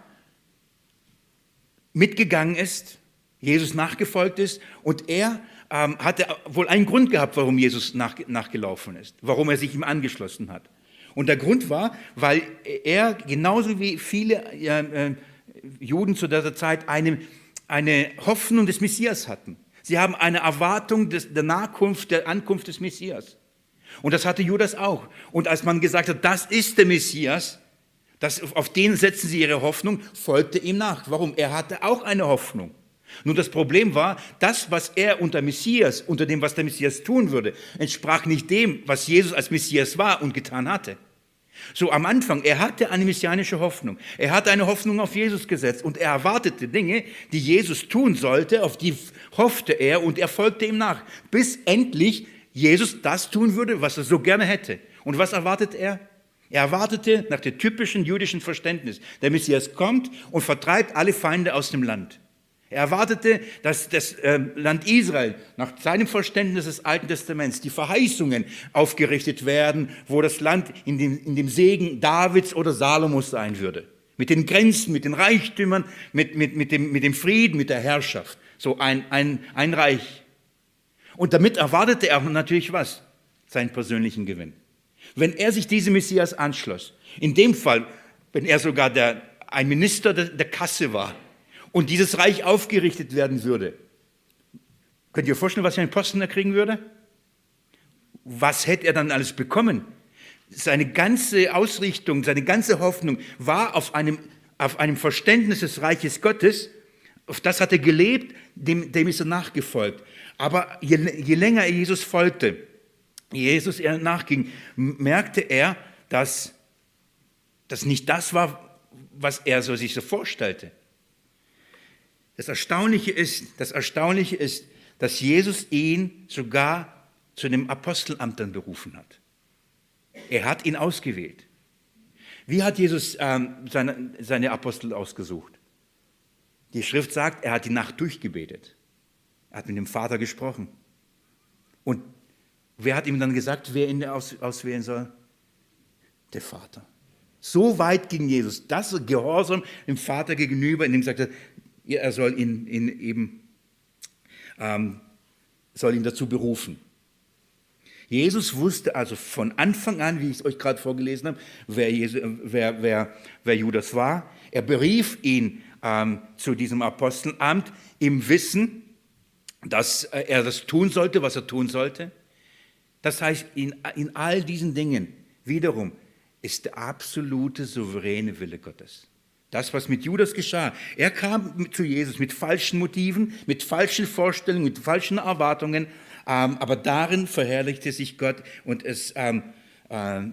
mitgegangen ist, Jesus nachgefolgt ist, und er ähm, hatte wohl einen Grund gehabt, warum Jesus nach, nachgelaufen ist, warum er sich ihm angeschlossen hat. Und der Grund war, weil er genauso wie viele äh, Juden zu dieser Zeit eine, eine Hoffnung des Messias hatten. Sie haben eine Erwartung des, der Nachkunft, der Ankunft des Messias. Und das hatte Judas auch. Und als man gesagt hat, das ist der Messias, das, auf den setzen sie ihre Hoffnung, folgte ihm nach. Warum? Er hatte auch eine Hoffnung. Nun, das Problem war, das, was er unter Messias, unter dem, was der Messias tun würde, entsprach nicht dem, was Jesus als Messias war und getan hatte. So am Anfang, er hatte eine messianische Hoffnung. Er hatte eine Hoffnung auf Jesus gesetzt und er erwartete Dinge, die Jesus tun sollte, auf die hoffte er und er folgte ihm nach, bis endlich Jesus das tun würde, was er so gerne hätte. Und was erwartet er? Er erwartete nach dem typischen jüdischen Verständnis, der Messias kommt und vertreibt alle Feinde aus dem Land. Er erwartete, dass das Land Israel nach seinem Verständnis des Alten Testaments die Verheißungen aufgerichtet werden, wo das Land in dem, in dem Segen Davids oder Salomos sein würde. Mit den Grenzen, mit den Reichtümern, mit, mit, mit, dem, mit dem Frieden, mit der Herrschaft. So ein, ein, ein Reich. Und damit erwartete er natürlich was? Seinen persönlichen Gewinn. Wenn er sich diesem Messias anschloss, in dem Fall, wenn er sogar der, ein Minister der, der Kasse war, und dieses Reich aufgerichtet werden würde. Könnt ihr euch vorstellen, was für einen Posten er kriegen würde? Was hätte er dann alles bekommen? Seine ganze Ausrichtung, seine ganze Hoffnung war auf einem, auf einem Verständnis des Reiches Gottes. Auf das hat er gelebt, dem, dem ist er nachgefolgt. Aber je, je länger er Jesus folgte, Jesus er nachging, merkte er, dass das nicht das war, was er so sich so vorstellte. Das Erstaunliche ist, das Erstaunliche ist, dass Jesus ihn sogar zu einem Apostelamt dann berufen hat. Er hat ihn ausgewählt. Wie hat Jesus ähm, seine, seine Apostel ausgesucht? Die Schrift sagt, er hat die Nacht durchgebetet. Er hat mit dem Vater gesprochen. Und wer hat ihm dann gesagt, wer ihn aus, auswählen soll? Der Vater. So weit ging Jesus, das Gehorsam dem Vater gegenüber, indem er sagte, er soll ihn, ihn eben ähm, soll ihn dazu berufen. Jesus wusste also von Anfang an, wie ich es euch gerade vorgelesen habe, wer, Jesus, wer, wer, wer Judas war. Er berief ihn ähm, zu diesem Apostelamt im Wissen, dass er das tun sollte, was er tun sollte. Das heißt, in, in all diesen Dingen wiederum ist der absolute souveräne Wille Gottes. Das, was mit Judas geschah. Er kam zu Jesus mit falschen Motiven, mit falschen Vorstellungen, mit falschen Erwartungen, ähm, aber darin verherrlichte sich Gott und es, ähm, äh,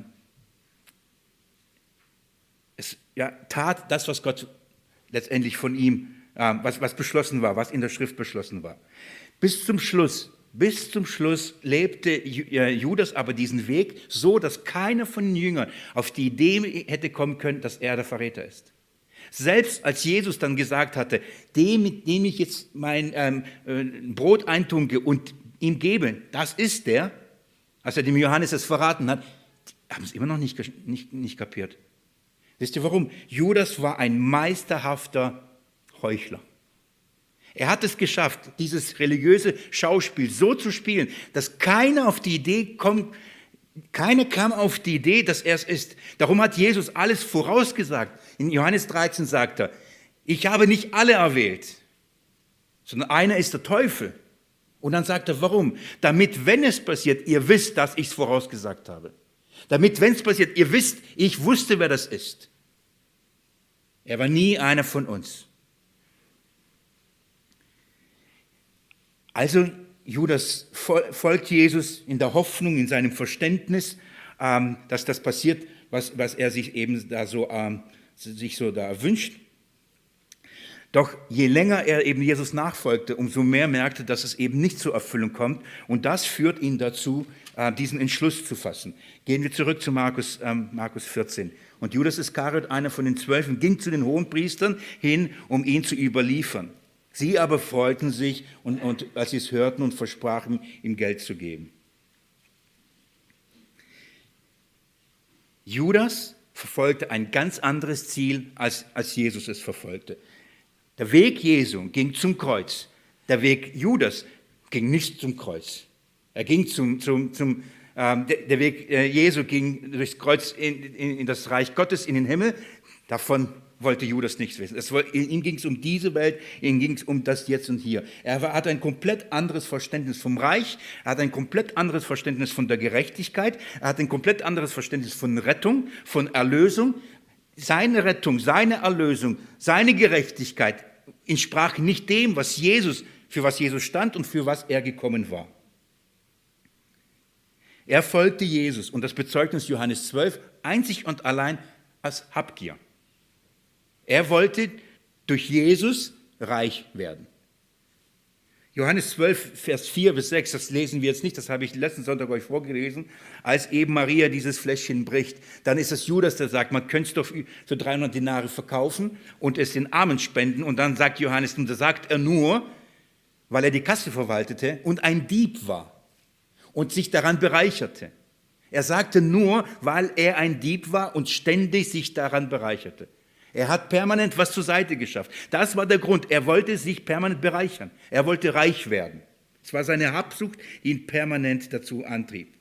es ja, tat das, was Gott letztendlich von ihm, äh, was, was beschlossen war, was in der Schrift beschlossen war. Bis zum Schluss, bis zum Schluss lebte Judas aber diesen Weg so, dass keiner von den Jüngern auf die Idee hätte kommen können, dass er der Verräter ist. Selbst als Jesus dann gesagt hatte, dem, mit dem ich jetzt mein ähm, äh, Brot eintunke und ihm gebe, das ist der, als er dem Johannes es verraten hat, haben es immer noch nicht, nicht, nicht kapiert. Wisst ihr warum? Judas war ein meisterhafter Heuchler. Er hat es geschafft, dieses religiöse Schauspiel so zu spielen, dass keiner auf die Idee kommt, keiner kam auf die Idee, dass er es ist. Darum hat Jesus alles vorausgesagt. In Johannes dreizehn sagt er, ich habe nicht alle erwählt, sondern einer ist der Teufel. Und dann sagt er, warum? Damit, wenn es passiert, ihr wisst, dass ich es vorausgesagt habe. Damit, wenn es passiert, ihr wisst, ich wusste, wer das ist. Er war nie einer von uns. Also Judas folgt Jesus in der Hoffnung, in seinem Verständnis, ähm, dass das passiert, was, was er sich eben da so, ähm, sich so da wünscht. Doch je länger er eben Jesus nachfolgte, umso mehr merkte, dass es eben nicht zur Erfüllung kommt. Und das führt ihn dazu, äh, diesen Entschluss zu fassen. Gehen wir zurück zu Markus, ähm, Markus vierzehn. Und Judas Iskariot, einer von den Zwölfen, ging zu den Hohenpriestern hin, um ihn zu überliefern. Sie aber freuten sich, und, und, als sie es hörten, und versprachen, ihm Geld zu geben. Judas verfolgte ein ganz anderes Ziel, als, als Jesus es verfolgte. Der Weg Jesu ging zum Kreuz. Der Weg Judas ging nicht zum Kreuz. Er ging zum, zum, zum ähm, der, der Weg äh, Jesu ging durchs Kreuz in, in, in das Reich Gottes, in den Himmel. Davon wollte Judas nichts wissen. Es war, ihm ging es um diese Welt, ihm ging es um das Jetzt und Hier. Er war, hat ein komplett anderes Verständnis vom Reich, er hat ein komplett anderes Verständnis von der Gerechtigkeit, er hat ein komplett anderes Verständnis von Rettung, von Erlösung. Seine Rettung, seine Erlösung, seine Gerechtigkeit entsprach nicht dem, was Jesus, für was Jesus stand und für was er gekommen war. Er folgte Jesus und das bezeugt uns Johannes zwölf einzig und allein als Habgier. Er wollte durch Jesus reich werden. Johannes zwölf, Vers vier bis sechs, das lesen wir jetzt nicht, das habe ich letzten Sonntag euch vorgelesen, als eben Maria dieses Fläschchen bricht. Dann ist es Judas, der sagt, man könnte es doch für dreihundert Dinare verkaufen und es den Armen spenden. Und dann sagt Johannes, und das sagt er nur, weil er die Kasse verwaltete und ein Dieb war und sich daran bereicherte. Er sagte nur, weil er ein Dieb war und ständig sich daran bereicherte. Er hat permanent was zur Seite geschafft. Das war der Grund. Er wollte sich permanent bereichern. Er wollte reich werden. Es war seine Habsucht, die ihn permanent dazu antrieb.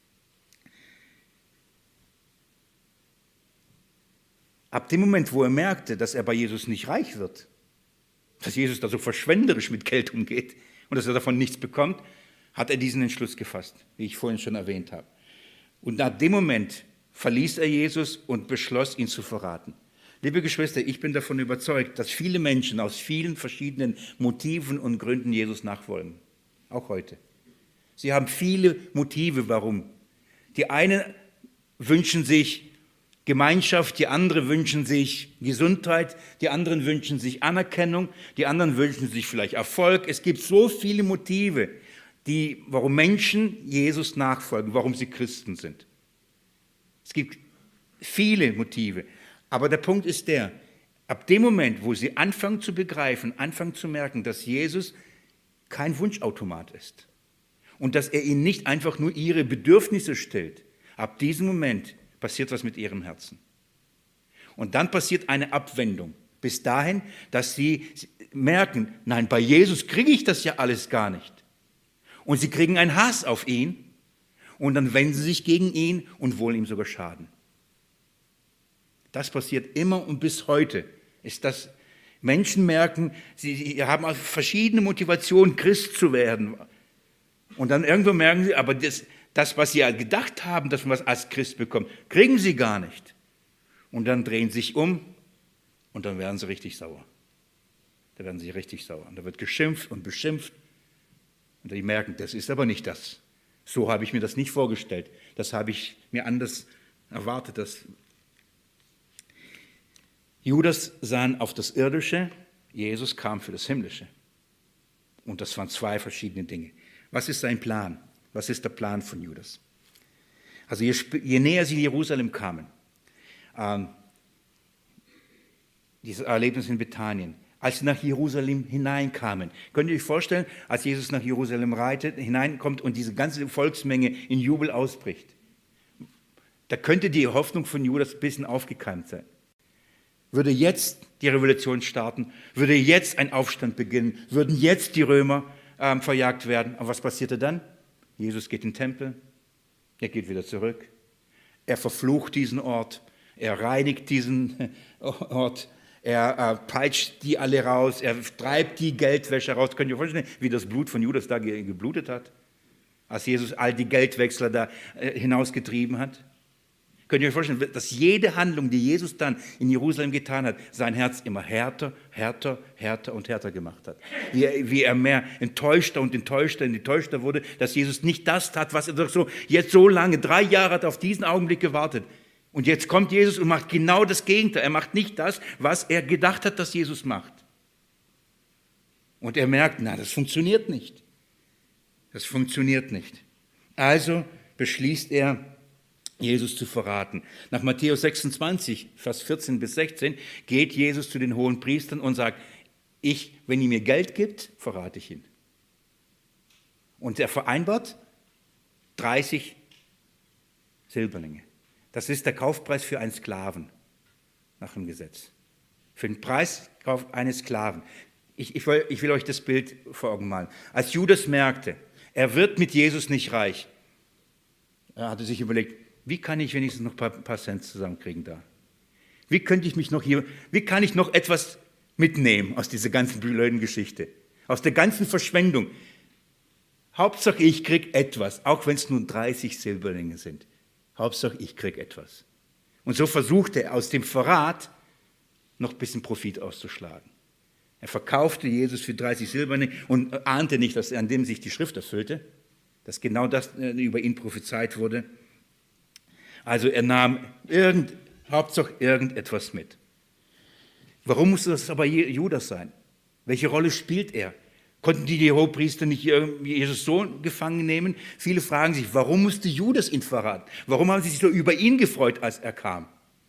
Ab dem Moment, wo er merkte, dass er bei Jesus nicht reich wird, dass Jesus da so verschwenderisch mit Geld umgeht und dass er davon nichts bekommt, hat er diesen Entschluss gefasst, wie ich vorhin schon erwähnt habe. Und nach dem Moment verließ er Jesus und beschloss, ihn zu verraten. Liebe Geschwister, ich bin davon überzeugt, dass viele Menschen aus vielen verschiedenen Motiven und Gründen Jesus nachfolgen. Auch heute. Sie haben viele Motive, warum. Die einen wünschen sich Gemeinschaft, die anderen wünschen sich Gesundheit, die anderen wünschen sich Anerkennung, die anderen wünschen sich vielleicht Erfolg. Es gibt so viele Motive, die, warum Menschen Jesus nachfolgen, warum sie Christen sind. Es gibt viele Motive. Aber der Punkt ist der, ab dem Moment, wo sie anfangen zu begreifen, anfangen zu merken, dass Jesus kein Wunschautomat ist und dass er ihnen nicht einfach nur ihre Bedürfnisse stillt, ab diesem Moment passiert was mit ihrem Herzen. Und dann passiert eine Abwendung, bis dahin, dass sie merken, nein, bei Jesus kriege ich das ja alles gar nicht. Und sie kriegen einen Hass auf ihn und dann wenden sie sich gegen ihn und wollen ihm sogar schaden. Das passiert immer und bis heute. Ist das, Menschen merken, sie, sie haben verschiedene Motivationen, Christ zu werden. Und dann irgendwann merken sie, aber das, Das, was sie gedacht haben, dass man was als Christ bekommt, kriegen sie gar nicht. Und dann drehen sie sich um und dann werden sie richtig sauer. Da werden sie richtig sauer. Und da wird geschimpft und beschimpft. Und die merken, das ist aber nicht das. So habe ich mir das nicht vorgestellt. Das habe ich mir anders erwartet. Das Judas sah auf das Irdische, Jesus kam für das Himmlische. Und das waren zwei verschiedene Dinge. Was ist sein Plan? Was ist der Plan von Judas? Also je, je näher sie in Jerusalem kamen, ähm, dieses Erlebnis in Bethanien, als sie nach Jerusalem hineinkamen, könnt ihr euch vorstellen, als Jesus nach Jerusalem reitet, hineinkommt und diese ganze Volksmenge in Jubel ausbricht, da könnte die Hoffnung von Judas ein bisschen aufgekeimt sein. Würde jetzt die Revolution starten, würde jetzt ein Aufstand beginnen, würden jetzt die Römer ähm, verjagt werden. Aber was passierte dann? Jesus geht in den Tempel, er geht wieder zurück, er verflucht diesen Ort, er reinigt diesen Ort, er äh, peitscht die alle raus, er treibt die Geldwäscher raus. Könnt ihr euch vorstellen, wie das Blut von Judas da ge- geblutet hat, als Jesus all die Geldwechsler da äh, hinausgetrieben hat? Könnt ihr euch vorstellen, dass jede Handlung, die Jesus dann in Jerusalem getan hat, sein Herz immer härter, härter, härter und härter gemacht hat. Wie er, wie er mehr enttäuschter und enttäuschter und enttäuschter wurde, dass Jesus nicht das tat, was er doch so jetzt so lange, drei Jahre hat auf diesen Augenblick gewartet. Und jetzt kommt Jesus und macht genau das Gegenteil. Er macht nicht das, was er gedacht hat, dass Jesus macht. Und er merkt, na, das funktioniert nicht. Das funktioniert nicht. Also beschließt er, Jesus zu verraten. Nach Matthäus sechsundzwanzig, Vers vierzehn bis sechzehn, geht Jesus zu den hohen Priestern und sagt, ich, wenn ihr mir Geld gibt, verrate ich ihn. Und er vereinbart dreißig Silberlinge. Das ist der Kaufpreis für einen Sklaven nach dem Gesetz. Für den Preiskauf eines Sklaven. Ich, ich, will, ich will euch das Bild vor Augen malen. Als Judas merkte, er wird mit Jesus nicht reich, er hatte sich überlegt, wie kann ich wenigstens noch ein paar, paar Cent zusammenkriegen da? Wie könnte ich mich noch hier, wie kann ich noch etwas mitnehmen aus dieser ganzen blöden Geschichte? Aus der ganzen Verschwendung. Hauptsache ich krieg etwas, auch wenn es nur dreißig Silberlinge sind. Hauptsache ich krieg etwas. Und so versuchte er aus dem Verrat noch ein bisschen Profit auszuschlagen. Er verkaufte Jesus für dreißig Silberlinge und ahnte nicht, dass an dem sich die Schrift erfüllte, dass genau das über ihn prophezeit wurde. Also er nahm irgend, Hauptsache irgendetwas mit. Warum musste das aber Judas sein? Welche Rolle spielt er? Konnten die Hohepriester nicht Jesus so gefangen nehmen? Viele fragen sich, warum musste Judas ihn verraten? Warum haben sie sich so über ihn gefreut, als er kam?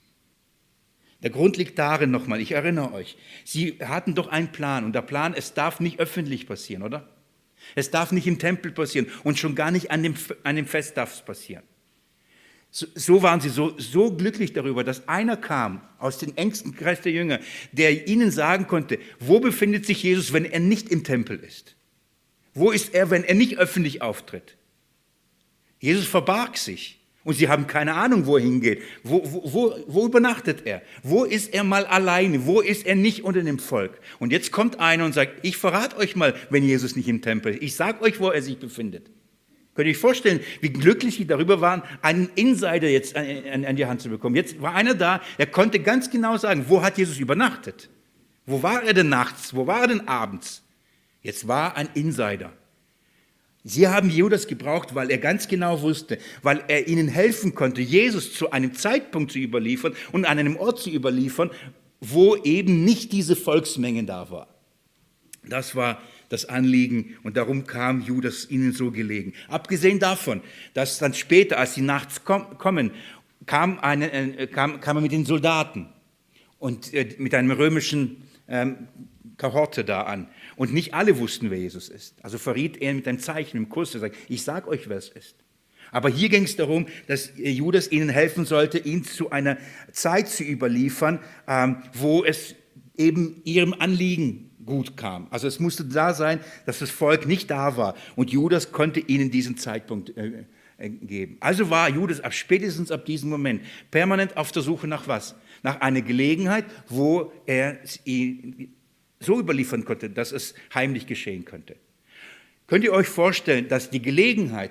Der Grund liegt darin nochmal, ich erinnere euch, sie hatten doch einen Plan und der Plan, es darf nicht öffentlich passieren, oder? Es darf nicht im Tempel passieren und schon gar nicht an dem, an dem Fest darf es passieren. So, so waren sie so, so glücklich darüber, dass einer kam aus dem engsten Kreis der Jünger, der ihnen sagen konnte, wo befindet sich Jesus, wenn er nicht im Tempel ist? Wo ist er, wenn er nicht öffentlich auftritt? Jesus verbarg sich und sie haben keine Ahnung, wo er hingeht. Wo, wo, wo, wo übernachtet er? Wo ist er mal alleine? Wo ist er nicht unter dem Volk? Und jetzt kommt einer und sagt, ich verrate euch mal, wenn Jesus nicht im Tempel ist. Ich sage euch, wo er sich befindet. Könnt ihr euch vorstellen, wie glücklich sie darüber waren, einen Insider jetzt an, an, an die Hand zu bekommen. Jetzt war einer da, er konnte ganz genau sagen, wo hat Jesus übernachtet? Wo war er denn nachts? Wo war er denn abends? Jetzt war ein Insider. Sie haben Judas gebraucht, weil er ganz genau wusste, weil er ihnen helfen konnte, Jesus zu einem Zeitpunkt zu überliefern und an einem Ort zu überliefern, wo eben nicht diese Volksmenge da war. Das war das Anliegen und darum kam Judas ihnen so gelegen. Abgesehen davon, dass dann später, als sie nachts kommen, kam, eine, kam, kam er mit den Soldaten und mit einem römischen ähm, Kohorte da an. Und nicht alle wussten, wer Jesus ist. Also verriet er mit einem Zeichen im Kuss, er sagt, ich sage euch, wer es ist. Aber hier ging es darum, dass Judas ihnen helfen sollte, ihn zu einer Zeit zu überliefern, ähm, wo es eben ihrem Anliegen gut kam. Also es musste da sein, dass das Volk nicht da war und Judas konnte ihnen diesen Zeitpunkt äh, äh, geben. Also war Judas ab spätestens ab diesem Moment permanent auf der Suche nach was? Nach einer Gelegenheit, wo er ihn so überliefern konnte, dass es heimlich geschehen könnte. Könnt ihr euch vorstellen, dass die Gelegenheit,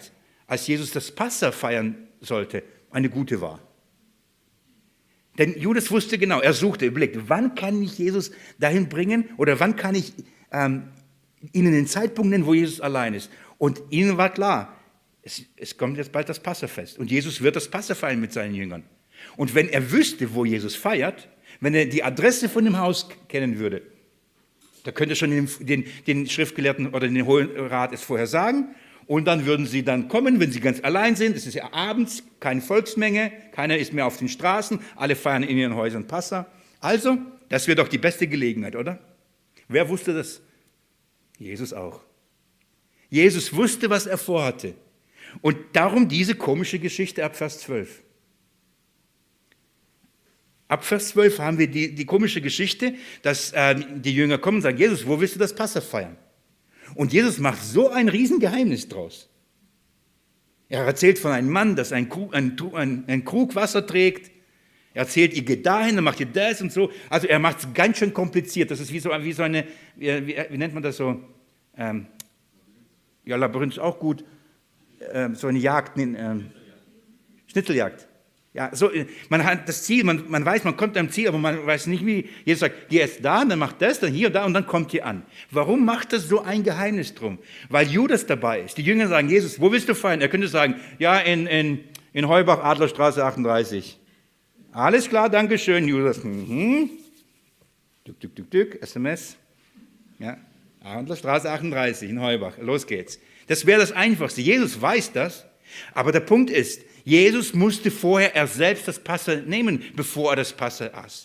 als Jesus das Passa feiern sollte, eine gute war. Denn Judas wusste genau, er suchte, überlegte, wann kann ich Jesus dahin bringen oder wann kann ich ähm, ihnen den Zeitpunkt nennen, wo Jesus allein ist. Und ihnen war klar, es, es kommt jetzt bald das Passafest und Jesus wird das Passa feiern mit seinen Jüngern. Und wenn er wüsste, wo Jesus feiert, wenn er die Adresse von dem Haus kennen würde, da könnte er schon den, den, den Schriftgelehrten oder den Hohen Rat es vorher sagen. Und dann würden sie dann kommen, wenn sie ganz allein sind. Es ist ja abends, keine Volksmenge, keiner ist mehr auf den Straßen, alle feiern in ihren Häusern Passa. Also, das wäre doch die beste Gelegenheit, oder? Wer wusste das? Jesus auch. Jesus wusste, was er vorhatte. Und darum diese komische Geschichte ab Vers zwölf. Ab Vers zwölf haben wir die, die komische Geschichte, dass äh, die Jünger kommen und sagen, Jesus, wo willst du das Passa feiern? Und Jesus macht so ein Riesengeheimnis draus. Er erzählt von einem Mann, das einen Krug, ein, ein, ein Krug Wasser trägt. Er erzählt, ihr geht dahin, dann macht ihr das und so. Also er macht es ganz schön kompliziert. Das ist wie so, wie so eine, wie, wie nennt man das so? Ähm, ja, Labyrinth ist auch gut. Ähm, so eine Jagd, ähm, Schnitzeljagd. Ja, so, man hat das Ziel, man, man weiß, man kommt am Ziel, aber man weiß nicht wie. Jesus sagt, geh erst da, dann macht das, dann hier und da und dann kommt ihr an. Warum macht das so ein Geheimnis drum? Weil Judas dabei ist. Die Jünger sagen, Jesus, wo willst du feiern? Er könnte sagen, ja, in, in, in Heubach, Adlerstraße achtunddreißig. Alles klar, danke schön, Judas. Mhm. Dück, dück, dück, dück, S M S. Ja, Adlerstraße achtunddreißig in Heubach. Los geht's. Das wäre das Einfachste. Jesus weiß das. Aber der Punkt ist, Jesus musste vorher er selbst das Passa nehmen, bevor er das Passa aß.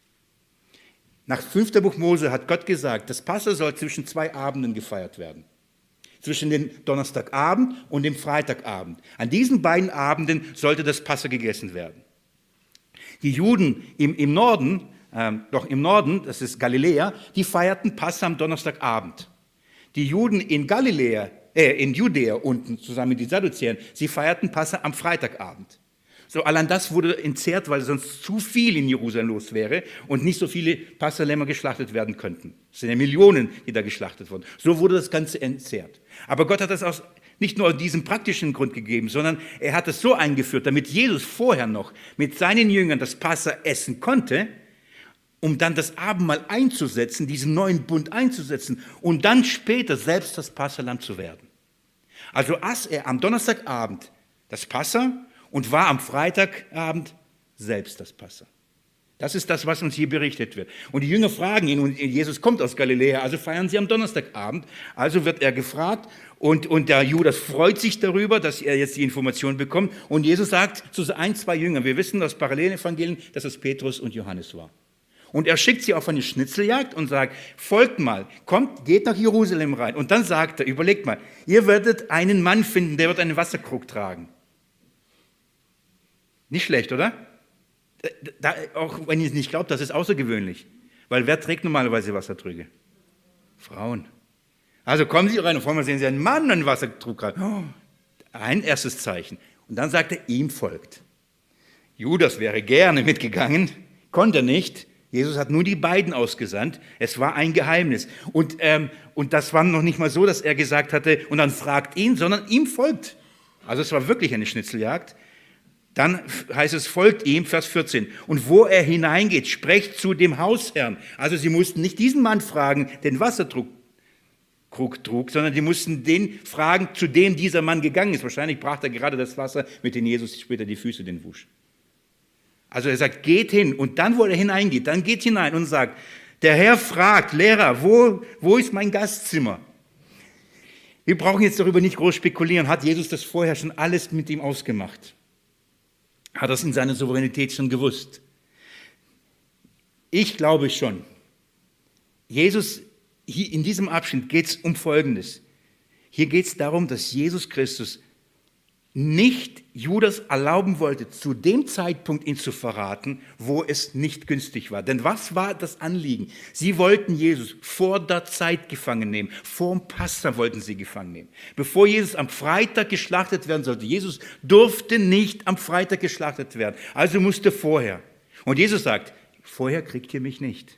Nach fünfter Buch Mose hat Gott gesagt, das Passa soll zwischen zwei Abenden gefeiert werden. Zwischen dem Donnerstagabend und dem Freitagabend. An diesen beiden Abenden sollte das Passa gegessen werden. Die Juden im, im Norden, äh, doch im Norden, das ist Galiläa, die feierten Passa am Donnerstagabend. Die Juden in Galiläa, äh, in Judäa unten, zusammen mit den Sadduzäern, sie feierten Passa am Freitagabend. So, allein das wurde entzerrt, weil sonst zu viel in Jerusalem los wäre und nicht so viele Passalämmer geschlachtet werden könnten. Es sind ja Millionen, die da geschlachtet wurden. So wurde das Ganze entzerrt. Aber Gott hat das aus, nicht nur aus diesem praktischen Grund gegeben, sondern er hat es so eingeführt, damit Jesus vorher noch mit seinen Jüngern das Passa essen konnte, um dann das Abendmahl einzusetzen, diesen neuen Bund einzusetzen und dann später selbst das Passalam zu werden. Also aß er am Donnerstagabend das Passa und war am Freitagabend selbst das Passa. Das ist das, was uns hier berichtet wird. Und die Jünger fragen ihn, und Jesus kommt aus Galiläa, also feiern sie am Donnerstagabend. Also wird er gefragt und, und der Judas freut sich darüber, dass er jetzt die Information bekommt. Und Jesus sagt zu ein, zwei Jüngern, wir wissen aus Parallelevangelien, dass es Petrus und Johannes war. Und er schickt sie auf eine Schnitzeljagd und sagt, folgt mal, kommt, geht nach Jerusalem rein. Und dann sagt er, überlegt mal, ihr werdet einen Mann finden, der wird einen Wasserkrug tragen. Nicht schlecht, oder? Da, auch wenn ihr es nicht glaubt, das ist außergewöhnlich. Weil wer trägt normalerweise Wassertrüge? Frauen. Also kommen sie rein und vor allem sehen sie einen Mann einen Wassertrug tragen. Oh, ein erstes Zeichen. Und dann sagt er, ihm folgt. Judas wäre gerne mitgegangen, konnte nicht. Jesus hat nur die beiden ausgesandt. Es war ein Geheimnis. Und, ähm, und das war noch nicht mal so, dass er gesagt hatte, und dann fragt ihn, sondern ihm folgt. Also es war wirklich eine Schnitzeljagd. Dann heißt es, folgt ihm, Vers vierzehn. Und wo er hineingeht, sprecht zu dem Hausherrn. Also sie mussten nicht diesen Mann fragen, den Wasserkrug trug, sondern die mussten den fragen, zu dem dieser Mann gegangen ist. Wahrscheinlich brachte er gerade das Wasser, mit dem Jesus später die Füße den wusch. Also er sagt, geht hin. Und dann, wo er hineingeht, dann geht hinein und sagt, der Herr fragt, Lehrer, wo, wo ist mein Gastzimmer? Wir brauchen jetzt darüber nicht groß spekulieren. Hat Jesus das vorher schon alles mit ihm ausgemacht? Hat er es in seiner Souveränität schon gewusst? Ich glaube schon. Jesus, hier in diesem Abschnitt geht es um Folgendes. Hier geht es darum, dass Jesus Christus nicht Judas erlauben wollte, zu dem Zeitpunkt ihn zu verraten, wo es nicht günstig war. Denn was war das Anliegen? Sie wollten Jesus vor der Zeit gefangen nehmen. Vor dem Passa wollten sie gefangen nehmen. Bevor Jesus am Freitag geschlachtet werden sollte. Jesus durfte nicht am Freitag geschlachtet werden. Also musste vorher. Und Jesus sagt, vorher kriegt ihr mich nicht.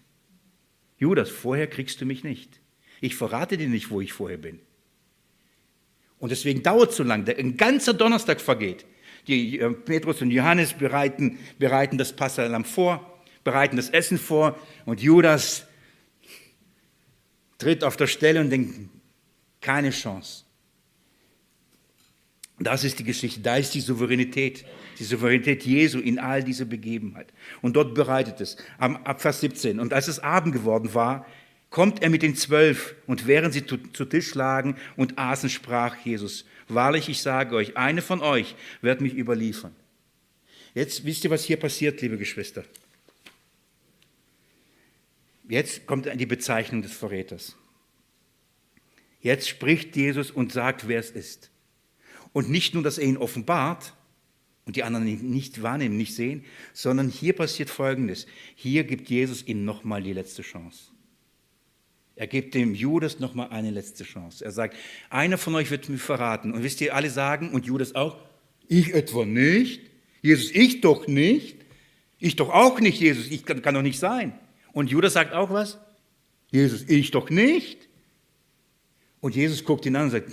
Judas, vorher kriegst du mich nicht. Ich verrate dir nicht, wo ich vorher bin. Und deswegen dauert es so lang. Ein ganzer Donnerstag vergeht. Die, äh, Petrus und Johannes bereiten, bereiten das Passahlamm vor, bereiten das Essen vor und Judas tritt auf der Stelle und denkt, keine Chance. Das ist die Geschichte, da ist die Souveränität, die Souveränität Jesu in all dieser Begebenheit. Und dort bereitet es, ab Vers siebzehn. Und als es Abend geworden war, kommt er mit den Zwölf, und während sie zu, zu Tisch lagen und aßen, sprach Jesus, wahrlich, ich sage euch, eine von euch wird mich überliefern. Jetzt wisst ihr, was hier passiert, liebe Geschwister. Jetzt kommt die Bezeichnung des Verräters. Jetzt spricht Jesus und sagt, wer es ist. Und nicht nur, dass er ihn offenbart und die anderen ihn nicht wahrnehmen, nicht sehen, sondern hier passiert Folgendes. Hier gibt Jesus ihm nochmal die letzte Chance. Er gibt dem Judas nochmal eine letzte Chance. Er sagt, einer von euch wird mich verraten. Und wisst ihr, alle sagen, und Judas auch, ich etwa nicht? Jesus, ich doch nicht? Ich doch auch nicht, Jesus, ich kann, kann doch nicht sein. Und Judas sagt auch was? Jesus, ich doch nicht? Und Jesus guckt ihn an und sagt,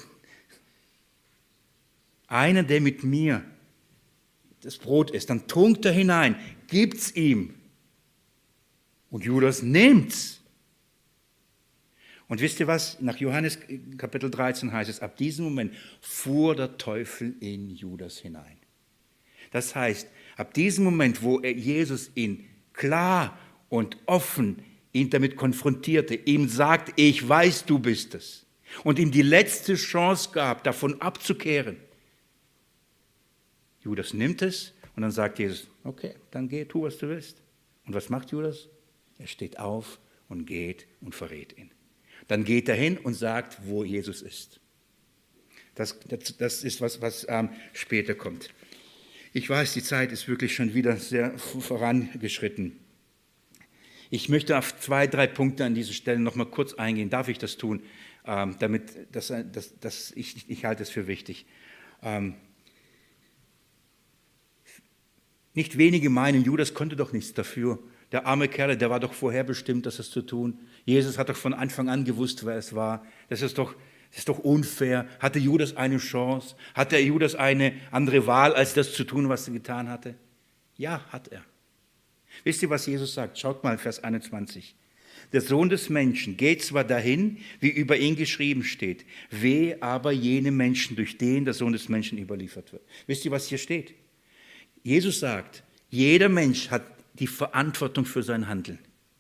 einer, der mit mir das Brot isst, dann tunkt er hinein, gibt's ihm. Und Judas nimmt's. Und wisst ihr was? Nach Johannes Kapitel dreizehn heißt es, ab diesem Moment fuhr der Teufel in Judas hinein. Das heißt, ab diesem Moment, wo er Jesus ihn klar und offen ihn damit konfrontierte, ihm sagt, ich weiß, du bist es, und ihm die letzte Chance gab, davon abzukehren. Judas nimmt es und dann sagt Jesus, okay, dann geh, tu, was du willst. Und was macht Judas? Er steht auf und geht und verrät ihn. Dann geht er hin und sagt, wo Jesus ist. Das, das, das ist was, was ähm, später kommt. Ich weiß, die Zeit ist wirklich schon wieder sehr vorangeschritten. Ich möchte auf zwei, drei Punkte an dieser Stelle noch mal kurz eingehen. Darf ich das tun? Ähm, damit, das, das, das, ich, ich halte es für wichtig. Ähm, nicht wenige meinen, Judas konnte doch nichts dafür. Der arme Kerl, der war doch vorherbestimmt, das zu tun. Jesus hat doch von Anfang an gewusst, wer es war. Das ist doch, das ist doch unfair. Hatte Judas eine Chance? Hatte Judas eine andere Wahl, als das zu tun, was er getan hatte? Ja, hat er. Wisst ihr, was Jesus sagt? Schaut mal, Vers einundzwanzig. Der Sohn des Menschen geht zwar dahin, wie über ihn geschrieben steht, wehe aber jene Menschen, durch den der Sohn des Menschen überliefert wird. Wisst ihr, was hier steht? Jesus sagt, jeder Mensch hat die Verantwortung für sein Handeln.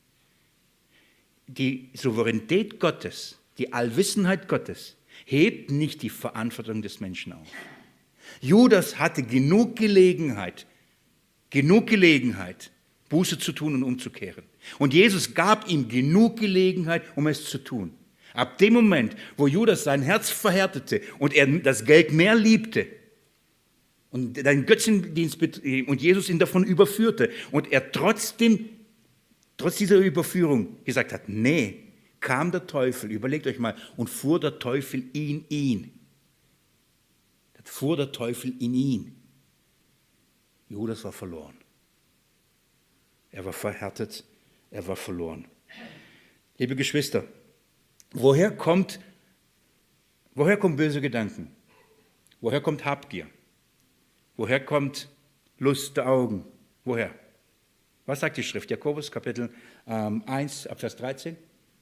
Die Souveränität Gottes, die Allwissenheit Gottes, hebt nicht die Verantwortung des Menschen auf. Judas hatte genug Gelegenheit, genug Gelegenheit, Buße zu tun und umzukehren. Und Jesus gab ihm genug Gelegenheit, um es zu tun. Ab dem Moment, wo Judas sein Herz verhärtete und er das Geld mehr liebte und den Götzendienst betrieb und Jesus ihn davon überführte und er trotzdem, trotz dieser Überführung gesagt hat, nee, kam der Teufel, überlegt euch mal, und fuhr der Teufel in ihn. Da fuhr der Teufel in ihn. Judas war verloren. Er war verhärtet, er war verloren. Liebe Geschwister, woher kommt, woher kommen böse Gedanken? Woher kommt Habgier? Woher kommt Lust der Augen? Woher? Was sagt die Schrift? Jakobus Kapitel ähm, eins, Vers dreizehn.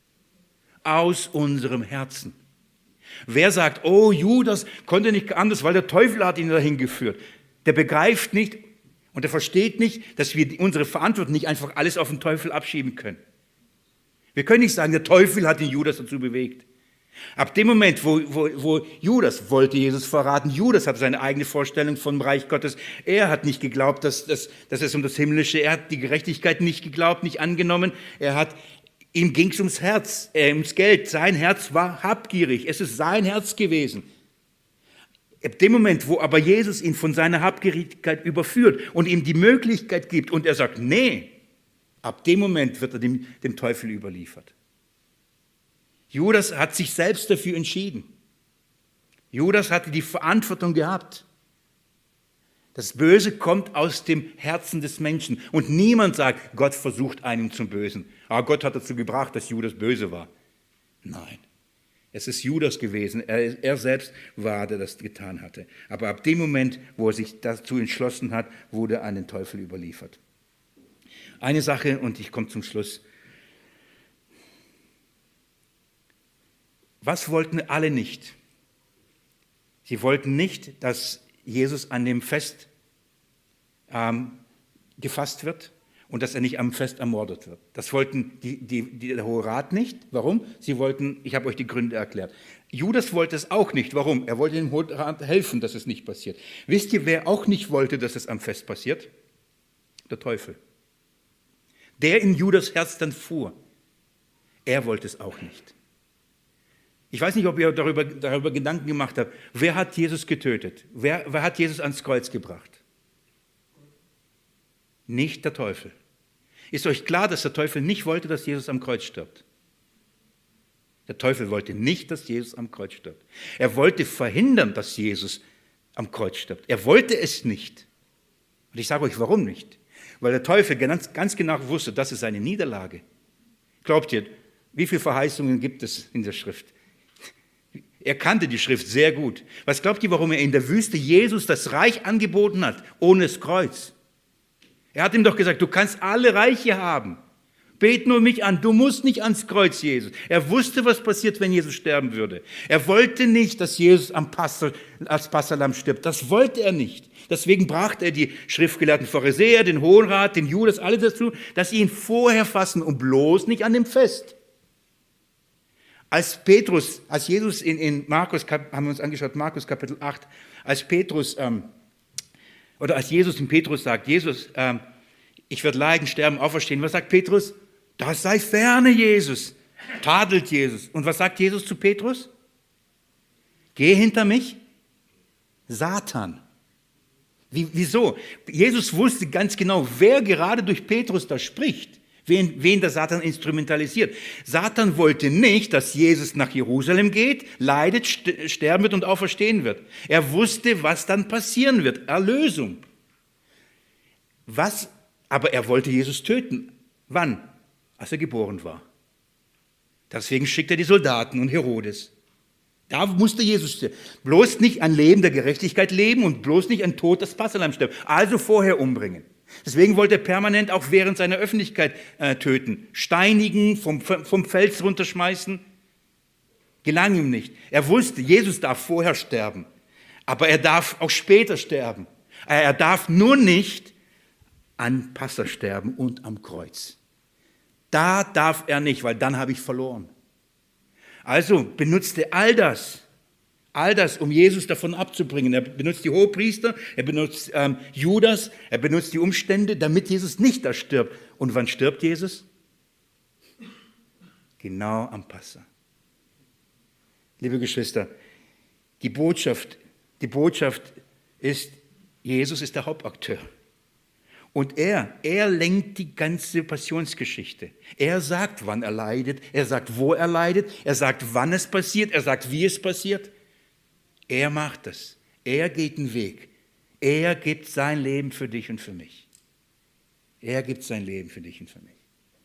Aus unserem Herzen. Wer sagt, oh, Judas konnte nicht anders, weil der Teufel hat ihn dahin geführt. Der begreift nicht und er versteht nicht, dass wir unsere Verantwortung nicht einfach alles auf den Teufel abschieben können. Wir können nicht sagen, der Teufel hat den Judas dazu bewegt. Ab dem Moment, wo, wo, wo Judas wollte Jesus verraten, Judas hat seine eigene Vorstellung vom Reich Gottes. Er hat nicht geglaubt, dass, dass, dass es um das Himmlische, er hat die Gerechtigkeit nicht geglaubt, nicht angenommen. Er hat, ihm ging es ums Herz, äh, ums Geld. Sein Herz war habgierig. Es ist sein Herz gewesen. Ab dem Moment, wo aber Jesus ihn von seiner Habgierigkeit überführt und ihm die Möglichkeit gibt und er sagt, nee, ab dem Moment wird er dem, dem Teufel überliefert. Judas hat sich selbst dafür entschieden. Judas hatte die Verantwortung gehabt. Das Böse kommt aus dem Herzen des Menschen. Und niemand sagt, Gott versucht einen zum Bösen. Aber Gott hat dazu gebracht, dass Judas böse war. Nein. Es ist Judas gewesen. Er, er selbst war, der das getan hatte. Aber ab dem Moment, wo er sich dazu entschlossen hat, wurde er an den Teufel überliefert. Eine Sache, und ich komme zum Schluss. Was wollten alle nicht? Sie wollten nicht, dass Jesus an dem Fest ähm, gefasst wird und dass er nicht am Fest ermordet wird. Das wollten die, die, die, der Hohe Rat nicht. Warum? Sie wollten, ich habe euch die Gründe erklärt. Judas wollte es auch nicht. Warum? Er wollte dem Hohen Rat helfen, dass es nicht passiert. Wisst ihr, wer auch nicht wollte, dass es am Fest passiert? Der Teufel. Der in Judas Herz dann fuhr. Er wollte es auch nicht. Ich weiß nicht, ob ihr darüber, darüber Gedanken gemacht habt. Wer hat Jesus getötet? Wer, wer hat Jesus ans Kreuz gebracht? Nicht der Teufel. Ist euch klar, dass der Teufel nicht wollte, dass Jesus am Kreuz stirbt? Der Teufel wollte nicht, dass Jesus am Kreuz stirbt. Er wollte verhindern, dass Jesus am Kreuz stirbt. Er wollte es nicht. Und ich sage euch, warum nicht? Weil der Teufel ganz, ganz genau wusste, das ist eine Niederlage. Glaubt ihr, wie viele Verheißungen gibt es in der Schrift? Er kannte die Schrift sehr gut. Was glaubt ihr, warum er in der Wüste Jesus das Reich angeboten hat, ohne das Kreuz? Er hat ihm doch gesagt, du kannst alle Reiche haben. Bet nur mich an, du musst nicht ans Kreuz, Jesus. Er wusste, was passiert, wenn Jesus sterben würde. Er wollte nicht, dass Jesus am Passa, als Passahlamm stirbt. Das wollte er nicht. Deswegen brachte er die schriftgelehrten Pharisäer, den Hohen Rat, den Judas, alle dazu, dass sie ihn vorher fassen und bloß nicht an dem Fest. Als Petrus, als Jesus in, in Markus, haben wir uns angeschaut, Markus Kapitel acht, als Petrus, ähm, oder als Jesus in Petrus sagt, Jesus, ähm, ich werde leiden, sterben, auferstehen. Was sagt Petrus? Das sei ferne, Jesus. Tadelt Jesus. Und was sagt Jesus zu Petrus? Geh hinter mich, Satan. Wie, wieso? Jesus wusste ganz genau, wer gerade durch Petrus da spricht. Wen, wen der Satan instrumentalisiert. Satan wollte nicht, dass Jesus nach Jerusalem geht, leidet, sterben wird und auferstehen wird. Er wusste, was dann passieren wird. Erlösung. Was? Aber er wollte Jesus töten. Wann? Als er geboren war. Deswegen schickt er die Soldaten und Herodes. Da musste Jesus sterben. Bloß nicht ein Leben der Gerechtigkeit leben und bloß nicht ein Tod des Passahlamm sterben. Also vorher umbringen. Deswegen wollte er permanent auch während seiner Öffentlichkeit äh, töten. Steinigen, vom, vom Fels runterschmeißen. Gelang ihm nicht. Er wusste, Jesus darf vorher sterben. Aber er darf auch später sterben. Er darf nur nicht an Passa sterben und am Kreuz. Da darf er nicht, weil dann habe ich verloren. Also benutzte all das. All das, um Jesus davon abzubringen. Er benutzt die Hohepriester, er benutzt ähm, Judas, er benutzt die Umstände, damit Jesus nicht da stirbt. Und wann stirbt Jesus? Genau am Passa. Liebe Geschwister, die Botschaft, die Botschaft ist, Jesus ist der Hauptakteur. Und er, er lenkt die ganze Passionsgeschichte. Er sagt, wann er leidet, er sagt, wo er leidet, er sagt, wann es passiert, er sagt, wie es passiert. Er macht es. Er geht den Weg. Er gibt sein Leben für dich und für mich. Er gibt sein Leben für dich und für mich.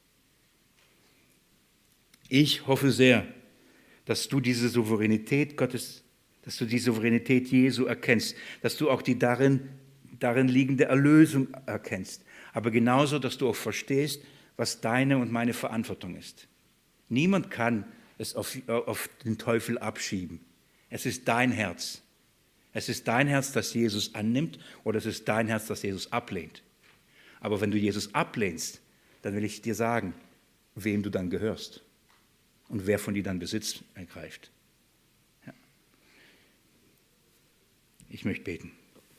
Ich hoffe sehr, dass du diese Souveränität Gottes, dass du die Souveränität Jesu erkennst, dass du auch die darin, darin liegende Erlösung erkennst. Aber genauso, dass du auch verstehst, was deine und meine Verantwortung ist. Niemand kann es auf, auf den Teufel abschieben. Es ist dein Herz. Es ist dein Herz, das Jesus annimmt, oder es ist dein Herz, das Jesus ablehnt. Aber wenn du Jesus ablehnst, dann will ich dir sagen, wem du dann gehörst und wer von dir dann Besitz ergreift. Ja. Ich möchte beten.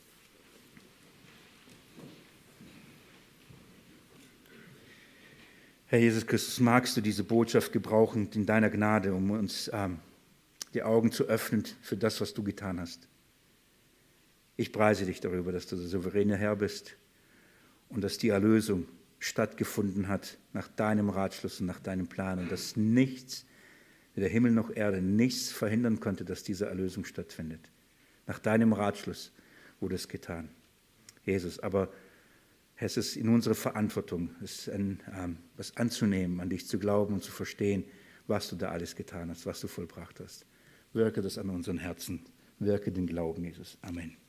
Herr Jesus Christus, magst du diese Botschaft gebrauchen in deiner Gnade, um uns ähm, die Augen zu öffnen für das, was du getan hast. Ich preise dich darüber, dass du der souveräne Herr bist und dass die Erlösung stattgefunden hat nach deinem Ratschluss und nach deinem Plan und dass nichts, weder Himmel noch Erde, nichts verhindern konnte, dass diese Erlösung stattfindet. Nach deinem Ratschluss wurde es getan. Jesus, aber es ist in unserer Verantwortung, es ein, ähm, was anzunehmen, an dich zu glauben und zu verstehen, was du da alles getan hast, was du vollbracht hast. Wirke das an unseren Herzen. Wirke den Glauben, Jesus. Amen.